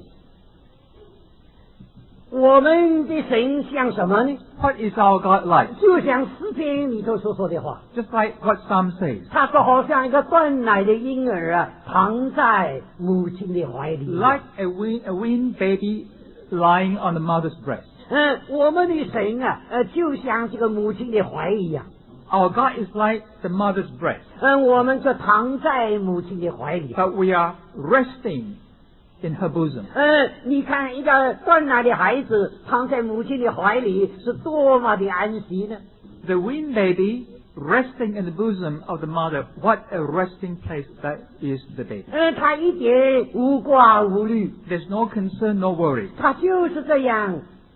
我们的神像什么呢？ What is our God like? 就像诗篇里头所说的话， Just like what Psalm says. 他说好像一个断奶的婴儿躺在母亲的怀里。 Like a weaned baby lying on the mother's breast. 我们的神就像这个母亲的怀一样。 Our God is like the mother's breast. 我们就躺在母亲的怀里。 But we are resting in her bosom. 你看一个断奶的孩子躺在母亲的怀里，是多么的安息呢？ The weaned baby resting in the bosom of the mother. What a resting place that is the baby. 他一点无挂无虑， There's no concern, no worry. 他就是这样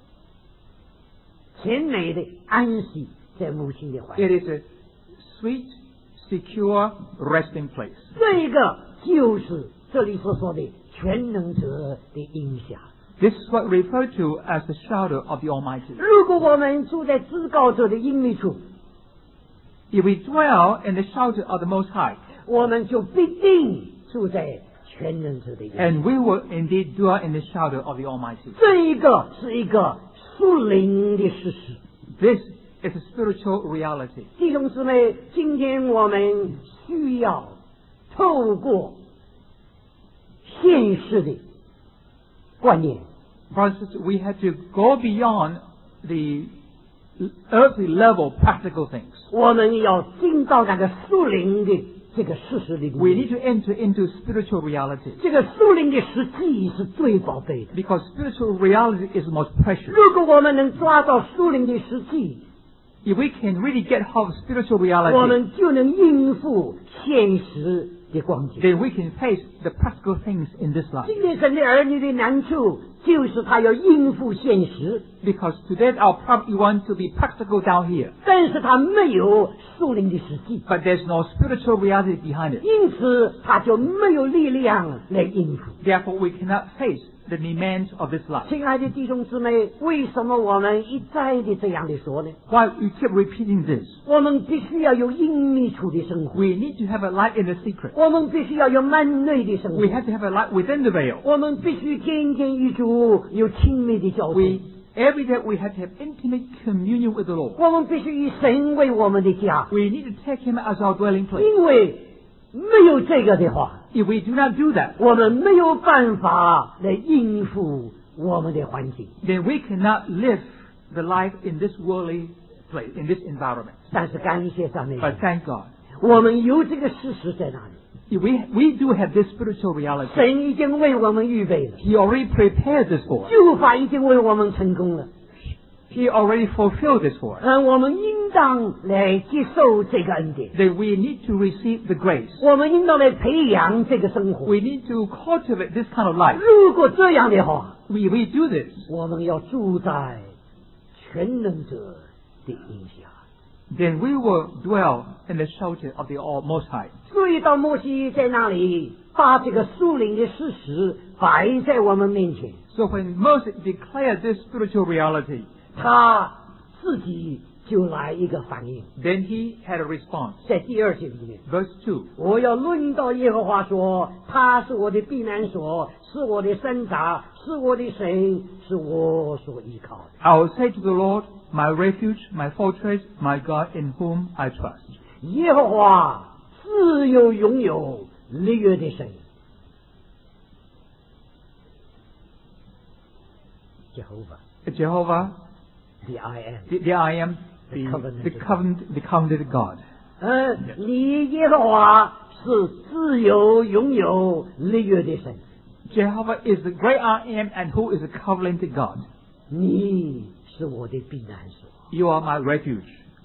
甜美的安息在母亲的怀里。 It is a sweet, secure resting place. 这个就是这里所说的全能者的荫下。 This is what referred to as the shadow of the Almighty. 如果我们住在至高者的荫密处， If we dwell in the shelter of the Most High, 我们就必定住在全能者的荫下。 and we will indeed dwell in the shadow of the Almighty. 这一个是一个属灵的事实。 This is a spiritual reality. 弟兄姊妹，今天我们需要透过现实的观念， Brothers, we have to go beyond the earthly level practical things. 我们要进到那个属灵的这个事实里 We 面。 need to enter into spiritual reality 这个属灵的实际是最宝贝的。 because spiritual reality is most precious. 如果我们能抓到属灵的实际， If we can really get hold of spiritual 我 reality, 们就能应付现实的光景。 then we can face the practical things in this life. 今天神的儿女的难处，就是他要应付现实， Because today our problem, we want to be practical down here, 但是他没有属灵的实际， but there's no spiritual reality behind it. 因此他就没有力量来应付。 Therefore, we cannot face the demands of this life. 亲爱的弟兄姊妹，为什么我们一再的这样的说呢？ Why we keep repeating this? 我们必须要有隐秘处的生活， We need to have a life in the secret. 我们必须要有门内的生活 We，have to have a life within the veil. 我们必须天天与主有亲密的交通。 Every day we have to have intimate communion with the Lord. 我们必须以神为我们的家， We need to take Him as our dwelling place. 因为没有这个的话， If we do not do that, 我们没有办法来应付我们的环境。 then we cannot live the life in this worldly place, in this environment. 但是感谢赞美 But 神， thank God. 我们有这个事实在那里， If we do have this spiritual reality. 神已经为我们预备了， He already prepared this for us. 救法已经为我们成功了。 He already fulfilled this for us. 我们应当来接受这个恩典， Then we need to receive the grace. 我们应当来培养这个生活。 We need to cultivate this kind of life. 如果这样的话， We do this, 我们要住在全能者的荫下。 then we will dwell in the shelter of the Most High. 所以到摩西在那里把这个属灵的事实摆在我们面前， So when Moses declared this spiritual reality, 他自己就来一个反应， Then he had a response. 在第2节里面， Verse 2. 我要论到耶和华说，他是我的避难所，是我的山闸，是我的神，是我所依靠的。 I will say to the Lord, my refuge, my fortress, my God in whom I trust. 耶和华自有拥有立约的神。 Jehovah, the I am， the I am, the covenant God. 你耶和华是自由拥有立约的神， Jehovah is the great I am and who is the covenant God. 你是我的避难所。 You are my refuge.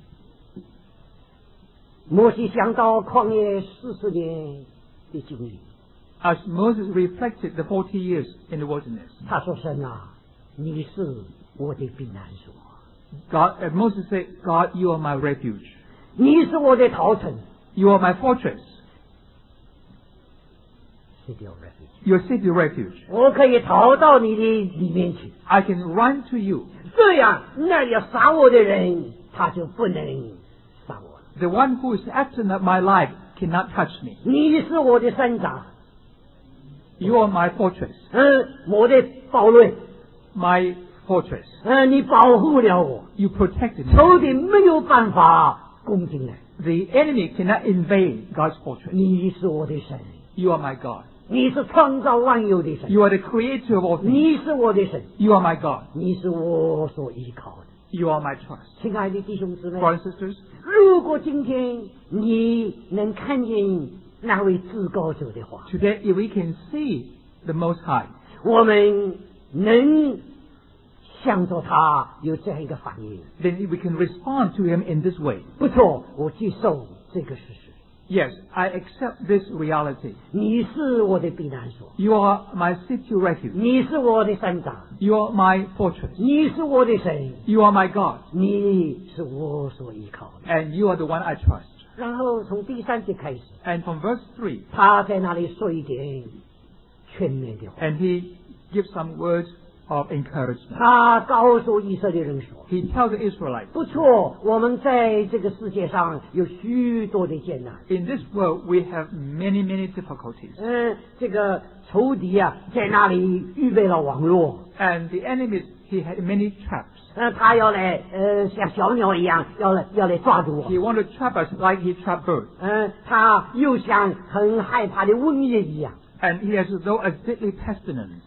摩西想到旷野40年的经历， As Moses reflected the 40 years in the wilderness, 他说：“神啊，你是我的避难所， Moses said, God, you are my refuge. 你是我的逃城。 You are my fortress. City of refuge， Your city refuge. 我可以逃到你的里面去， I can run to you. 这样那要杀我的人，他就不能杀我了。 The one who is after my life cannot touch me. 你是我的山闸， You are my fortress. 我的堡垒， My fortress. 你保护了我， You protected me. 仇敌没有办法攻进来。 The enemy cannot invade God's fortress. 你是我的神， You are my God. 你是创造万有的神， You are the creator of all things. 你是我的神， You are my God. 你是我所依靠的。 You are my trust. 亲爱的弟兄姊妹， Brothers and sisters, 如果今天你能看见那位至高者的话， today if we can see the Most High, 我们能向着他有这样一个反应。 then we can respond to Him in this way. 不错，我接受这个事实。 Yes, I accept this reality. 你是我的避难所， You are my city refuge. 你是我的山闸， You are my fortress. 你是我的神， You are my God. 你是我所依靠的。 And you are the one I trust. 然后从第3节开始， And from verse 3, 他在那里说一点劝勉的话。 and he gives some words of encouragement. 他告诉以色列人说 He tells the Israelites, 不错，我们在这个世界上有许多的艰难。 in this world we have many, many difficulties. 这个仇敌啊，在那里预备了网络， And the enemies, he had many traps. 他要来像小鸟一样，要来抓住我 He。wanted to trap us like he trapped birds. 他又像很害怕的瘟疫一样。 And he has though a deadly pestilence.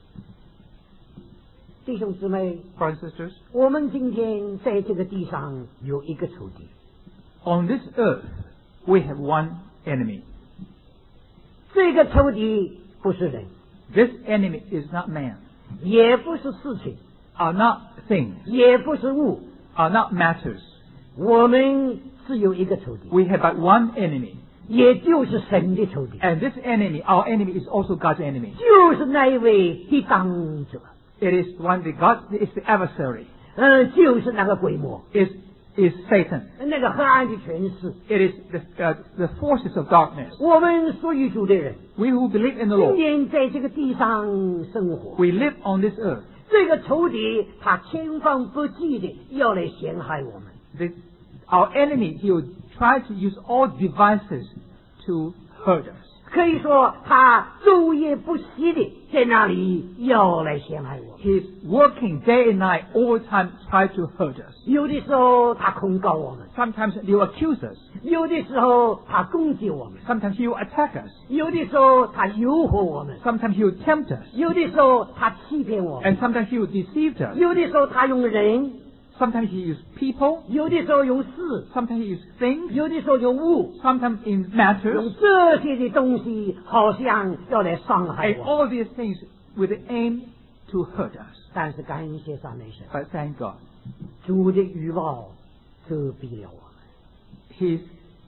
弟兄姊妹， Brothers and sisters, 我们今天在这个地上有一个仇敌， on this earth we have one enemy. 这个仇敌不是人， This enemy is not man, 也不是事情， are not things, 也不是物， are not matters. 我们只有一个仇敌， We have but one enemy. 也就是神的仇敌， And this enemy, our enemy, is also God's enemy. 就是那一位抵挡者， It is one that God is the adversary. 就是那个鬼魔， Is Satan. 那个黑暗的权势。 It is the forces of darkness. 我们属于主的人， We who believe in the 今 Lord, 天在这个地上生活， we live on this earth. 这个仇敌他千方百计的要来陷害我们。 Our enemy, he will try to use all devices to hurt us. 可以说，他昼夜不息的在那里要来陷害我们。 He's working day and night, all the time, try to hurt us. 有的时候他控告我们， Sometimes he will accuse us. 有的时候他攻击我们， Sometimes he will attack us. 有的时候他诱惑我们， Sometimes he will tempt us. 有的时候他欺骗我们， And sometimes he will deceive us. 有的时候他用人， Sometimes he uses people. 有的时候用事， Sometimes he uses things. 有的时候用物， Sometimes in 用 matters. 这些的东西，好像要来伤害 And 我。 all these things with the aim to hurt us. 但是感谢赞美神， But thank God, 主的预报遮蔽了我们。 his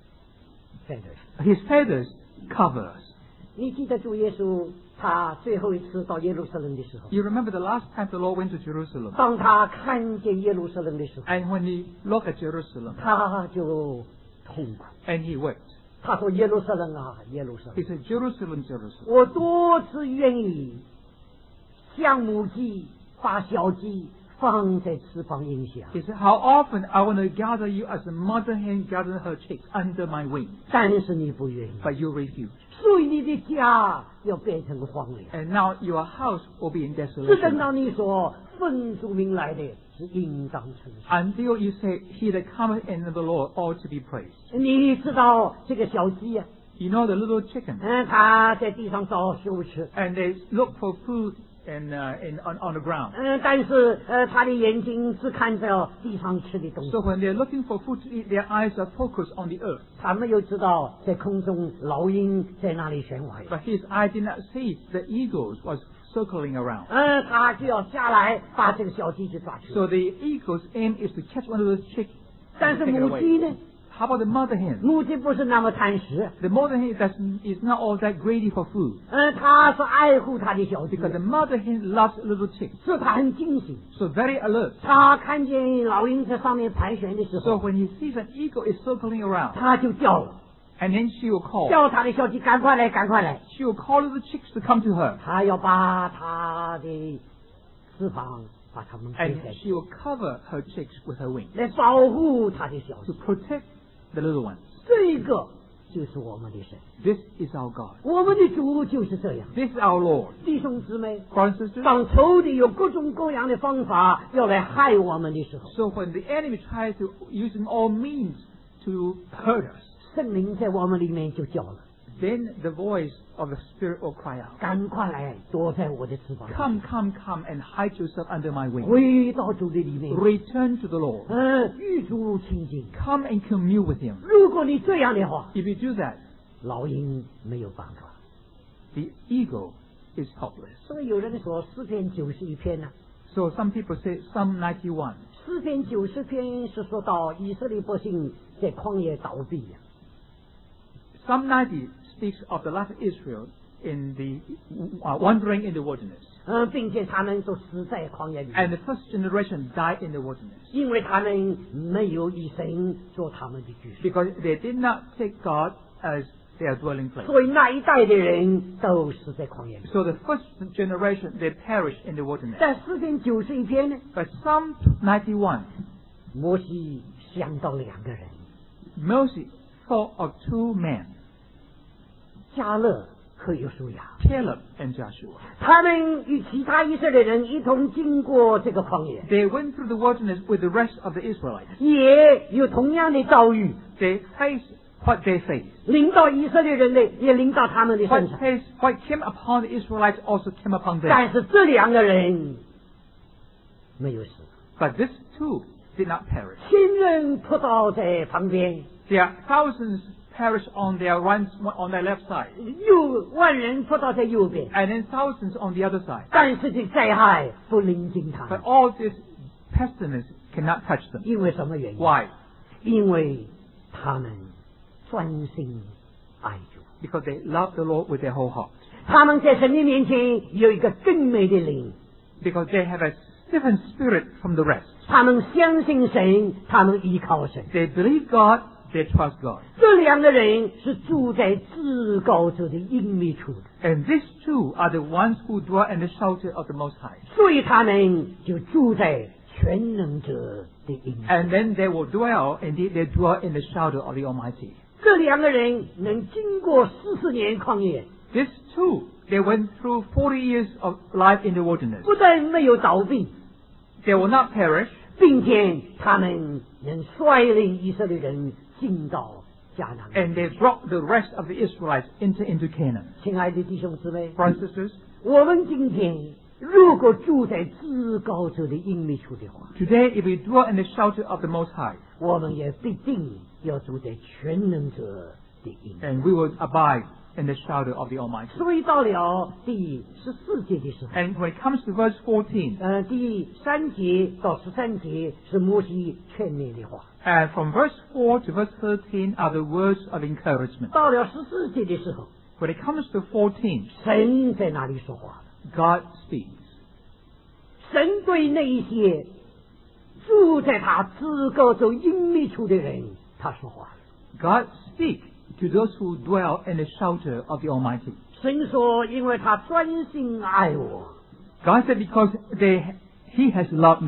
feathers feathers cover us. 你记得主耶稣他最后一次到耶路撒冷的时候， You remember the last time the Lord went to Jerusalem? 当他看见耶路撒冷的时候， And when he looked at Jerusalem, 他就痛苦。 and he wept. 他说：“耶路撒冷啊，耶路撒 He 冷， said, Jerusalem, Jerusalem, 我多次愿意像母鸡、发小鸡、 放在翅膀荫下。 He said, how often I want to gather you as a mother hen gathers her chicks under my wing, 但是你不愿意， but you refuse. 所以你的家要变成荒凉。 And now your house will be in 是等 desolation. 到你说奉主名来的是应当称颂。 Until you say, he that cometh in the Lord ought to be praised. 你知道这个小鸡呀、 You know the little chicken, 它在地上找食物吃， and they look for food on the ground. 但是它的眼睛只看着地上吃的东西， So when they're looking for food to eat, their eyes are focused on the earth. 它没有知道在空中老鹰在那里旋回， But his eye did not see the eagles was circling around. 它就要下来把这个小鸡就抓去。 So the eagle's aim is to catch one of those chicks 但 and 是 take it 母鸡 away. 呢？ How about the mother hen? 母鸡不是那么贪食， The mother hen is not all that greedy for food, 它是爱护它的小鸡， because the mother hen loves little chicks, 是它很惊喜。 so very alert. 它看见老鹰在上面盘旋的时 So 候， when he sees an eagle is circling around, 它就叫了， and then she will call. 叫它的小鸡赶快来，赶快来。 She will call little chicks to come to her, 它要把它的翅膀把它们盖 and 起， she will cover her chicks with her wings 来保护它的小 to 鸡。 protect the little ones. 这个就是我们的神， This is our God. 我们的主就是这样。 This is our Lord. 弟兄姊妹， Brothers and sisters, 当仇敌有各种各样的方法要来害我们的时候， so when the enemy tries to using all means to hurt us, 圣灵在我们里面就叫了， then the voice of the Spirit will cry out, 赶快来躲在我的翅膀里， come, come, come, and hide yourself under my wing. 回到主的里面， Return to the Lord. 与主亲近。 Come and commune with him. 如果你这样的话， If you do that, 老鹰没有办法。 the eagle is helpless. 所以有人说诗篇91篇呢、 So some people say Psalm 91. 诗篇90篇是说到以色列百姓在旷野倒闭呀、 Psalm 90 speaks of the life of Israel in the wandering in the wilderness. 并且他们都死在旷野里， And the first generation died in the wilderness 因为他们没有以神做他们的居所， because they did not take God as their dwelling place. 所以那一代的人都死在旷野里。 So the first generation, they perished in the wilderness. 在诗篇91篇呢， But Psalm 91, 摩西想到两个人， Moses thought of two men, 迦勒和约书亚， Caleb and Joshua. 他们与其他以色列人一同经过这个旷野， They went through the wilderness with the rest of the Israelites. 也有同样的遭遇， They faced what they faced. 临到以色列人的，也临到他们的身上。 What came upon the Israelites also came upon them. 但是这两个人没有死， But these two did not perish. 千人扑倒在旁边， There are thousands perished on their left side, 万人扑倒在右边。 and then thousands on the other side. 但是这灾害不临近他 But 们， all this pestilence cannot touch them. 因为什么原因？ Why? 因为他们专心爱主， Because they love the Lord with their whole heart. 他们在神的面前有一个更美的灵， Because they have a different spirit from the rest. 他们相信神，他们依靠神。 They believe God, they trust God. 这两个人是住在至高者的隐秘处的， And these two are the ones who dwell in the shelter of the Most High. 所以他们就住在全能者的隐秘。 And then they will dwell, indeed they dwell in the shadow of the Almighty. 这两个人能经过40年旷野， These two, they went through 40 years of life in the wilderness. 不但没有倒闭， They will not perish, 并且他们能率领以色列人进到迦南。 and they brought the rest of the Israelites into Canaan. 亲爱的弟兄姊妹， Brothers and sisters, 我们今天如果住在至高者的隐秘处的话， today if we dwell in the shelter of the Most High, 我们也必定要住在全能者的隐秘。 and we will abide in the shadow of the Almighty. 所以到了第14节的时候， And when it comes to verse 14, 第3节到13节是摩西劝勉的话。 and from verse 4 to verse 13 are the words of encouragement. 到了14节的时候， When it comes to 14, 神在那里说话了。 God speaks. 神对那一些住在他至高者隐秘处的人，他说话了。 God speaks to those who dwell in the shelter of the Almighty. 神说：“因为他专心爱我， God said, because he has loved me,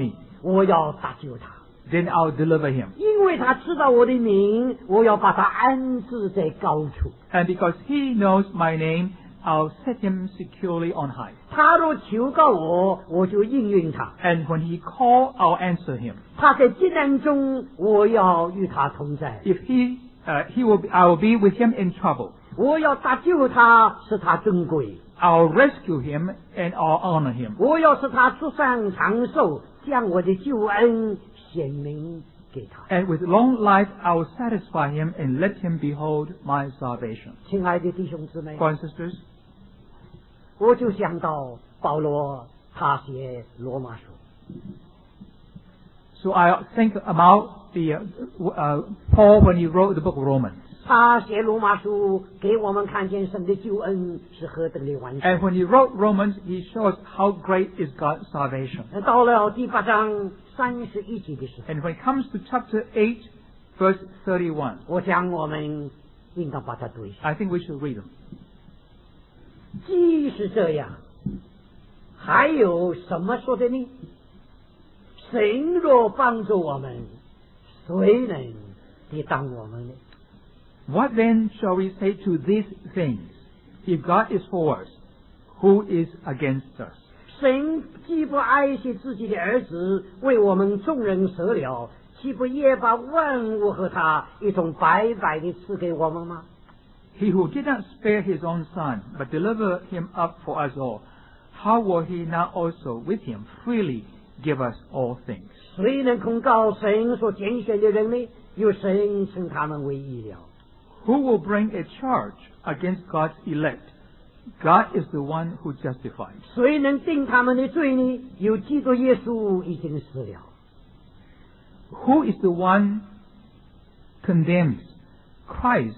我要搭救他。 then I'll deliver him. 因为他知道我的名，我要把他安置在高处。 And because he knows my name, I'll set him securely on high. 他若求告我，我就应允他。 And when he call, I'll answer him. 他在艰难中，我要与他同在。 If I will be with him in trouble. 我要搭救他，使他尊贵。 I'll rescue him and I'll honor him. 我要使他出上长寿，将我的救恩显明给他。 And with long life, I will satisfy him and let him behold my salvation. 亲爱的弟兄姊妹， Brothers and sisters, 我就想到保罗他写罗马书。 so I think about Paul when he wrote the book of Romans. 他写罗马书，给我们看见神的救恩是何等的完 And 全。 when he wrote Romans, he shows how great is God's salvation. 到了第8章31节的时候， And when it comes to chapter 8, verse 31, 我想我们应当把它读一下。 I think we should read them. 既是这样，还有什么说的呢？神若帮助我们，谁能抵挡我们呢？ What then shall we say to these things? If God is for us, who is against us? 神既不爱惜自己的儿子，为我们众人舍了，岂不也把万物和他一同白白的赐给我们吗？ He who did not spare his own son, but delivered him up for us all, how will he not also with him freely give us all things? 谁能控告神所拣选的人呢？有神称他们为义了。 Who will bring a charge against God's elect? God is the one who justifies. 谁能定他们的罪呢？有基督耶稣已经死了。 Who is the one condemns? Christ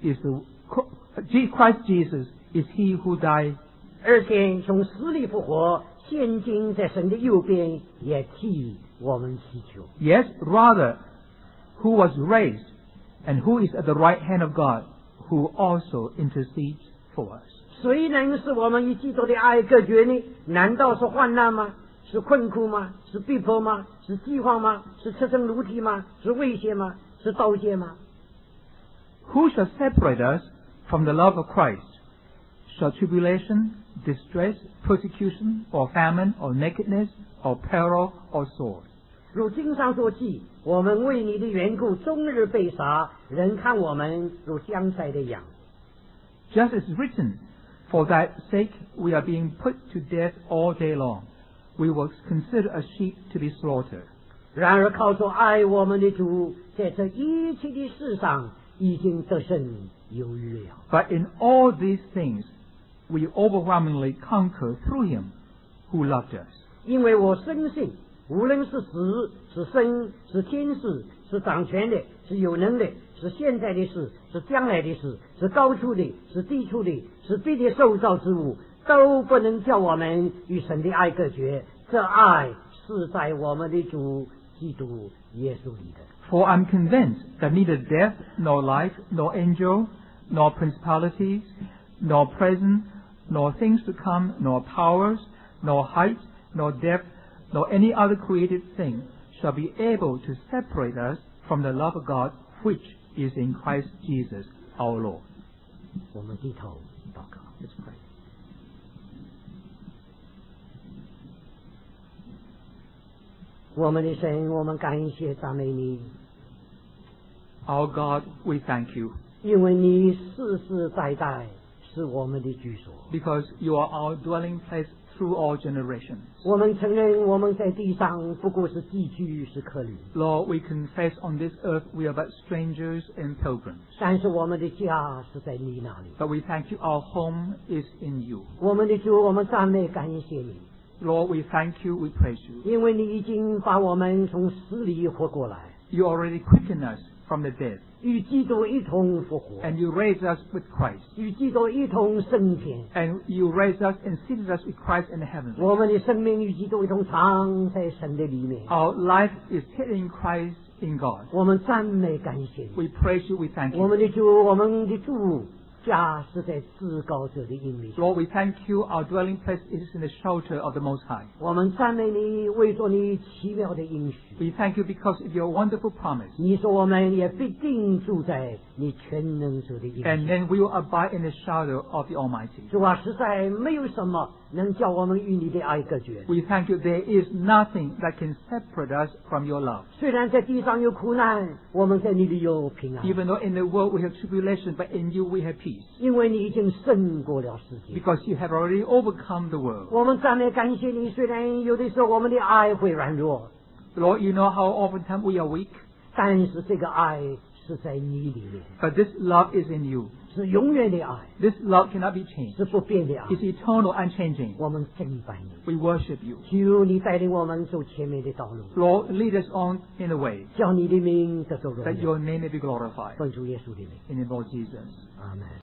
Jesus is he who died, 而且从死里复活，现今在神的右边，也替我们祈求。 yes, rather, who was raised, and who is at the right hand of God, who also intercedes for us. 谁能使我们与基督的爱隔绝呢？难道是患难吗？是困苦吗？是逼迫吗？是饥荒吗？是赤身裸体吗？是危险吗？是刀剑吗？ Who shall separate us from the love of Christ? Shall tribulation, distress, persecution, or famine, or nakedness, or peril, or sword? 如经上所记，我们为你的缘故，终日被杀，人看我们如将宰的羊。 Just as written, for thy sake we are being put to death all day long. We were considered as sheep to be slaughtered. 然而靠着爱我们的主，在这一切的事上已经得胜有余了。 But in all these things we overwhelmingly conquer through him who loved us. 因为我深信，无论是死是生，是天使，是掌权的，是有能的，是现在的事，是将来的事，是高处的，是低处的，是别的受造之物，都不能叫我们与神的爱隔绝。这爱是在我们的主基督耶稣里的。 For I'm convinced that neither death, nor life, nor angel, nor principalities, nor present, nor things to come, nor powers, nor height, nor depth, nor any other created thing shall be able to separate us from the love of God which is in Christ Jesus our Lord. 我们低头祷告。 Let's pray. 我们的神，我们感谢赞美你， Our God, we thank you 因为你世世代代是我们的居所。 because you are our dwelling place through all generations. 我们承认我们在地上不过是寄居，是客旅， Lord, we confess on this earth we are but strangers and pilgrims. 但是我们的家是在你那里。 But we thank you our home is in you. 我们的主，我们赞美感谢你， Lord, we thank you, we praise you. 因为你已经把我们从死里活过来， You already quickened us from the dead, 与基督一同复活， and you raised us with Christ. 与基督一同升天。 And you raised us and seated us with Christ in the heavens. 我们的生命与基督一同藏在神的里面。 Our life is hid in Christ in God. 我们赞美感谢你， We praise you, we thank 我 you. 们的主，我们的主家是在至高者的荫里。 Lord, we thank you. Our dwelling place is in the shelter of the Most High. 我们赞美你，为着你奇妙的应许。 We thank you because of your wonderful promise. 你说我们也必定住在你全能者的荫 And 下。 then we will abide in the shadow of the Almighty. 主啊，实在没有什么能叫我们与你的爱隔绝。 We thank you. There is nothing that can separate us from your love. 虽然在地上有苦难，我们在你里有平安， Even though in the world we have tribulation, but in you we have peace. 因为你已经胜过了世界。 Because you have already overcome the world. 我们赞美感谢你，虽然有的时候我们的爱会软弱， Lord, you know how oftentimes we are weak, 但是这个爱是在你里面， but this love is in you. 是永远的爱， This love cannot be changed. 是不变的爱。 It's eternal, unchanging. 我们敬拜你， We worship you. 求你带领我们走前面的道路， Lord, lead us on in the way 叫你的名得着荣 that 耀。 your name may be glorified. 奉主耶稣的名， In the name of Jesus. 阿门。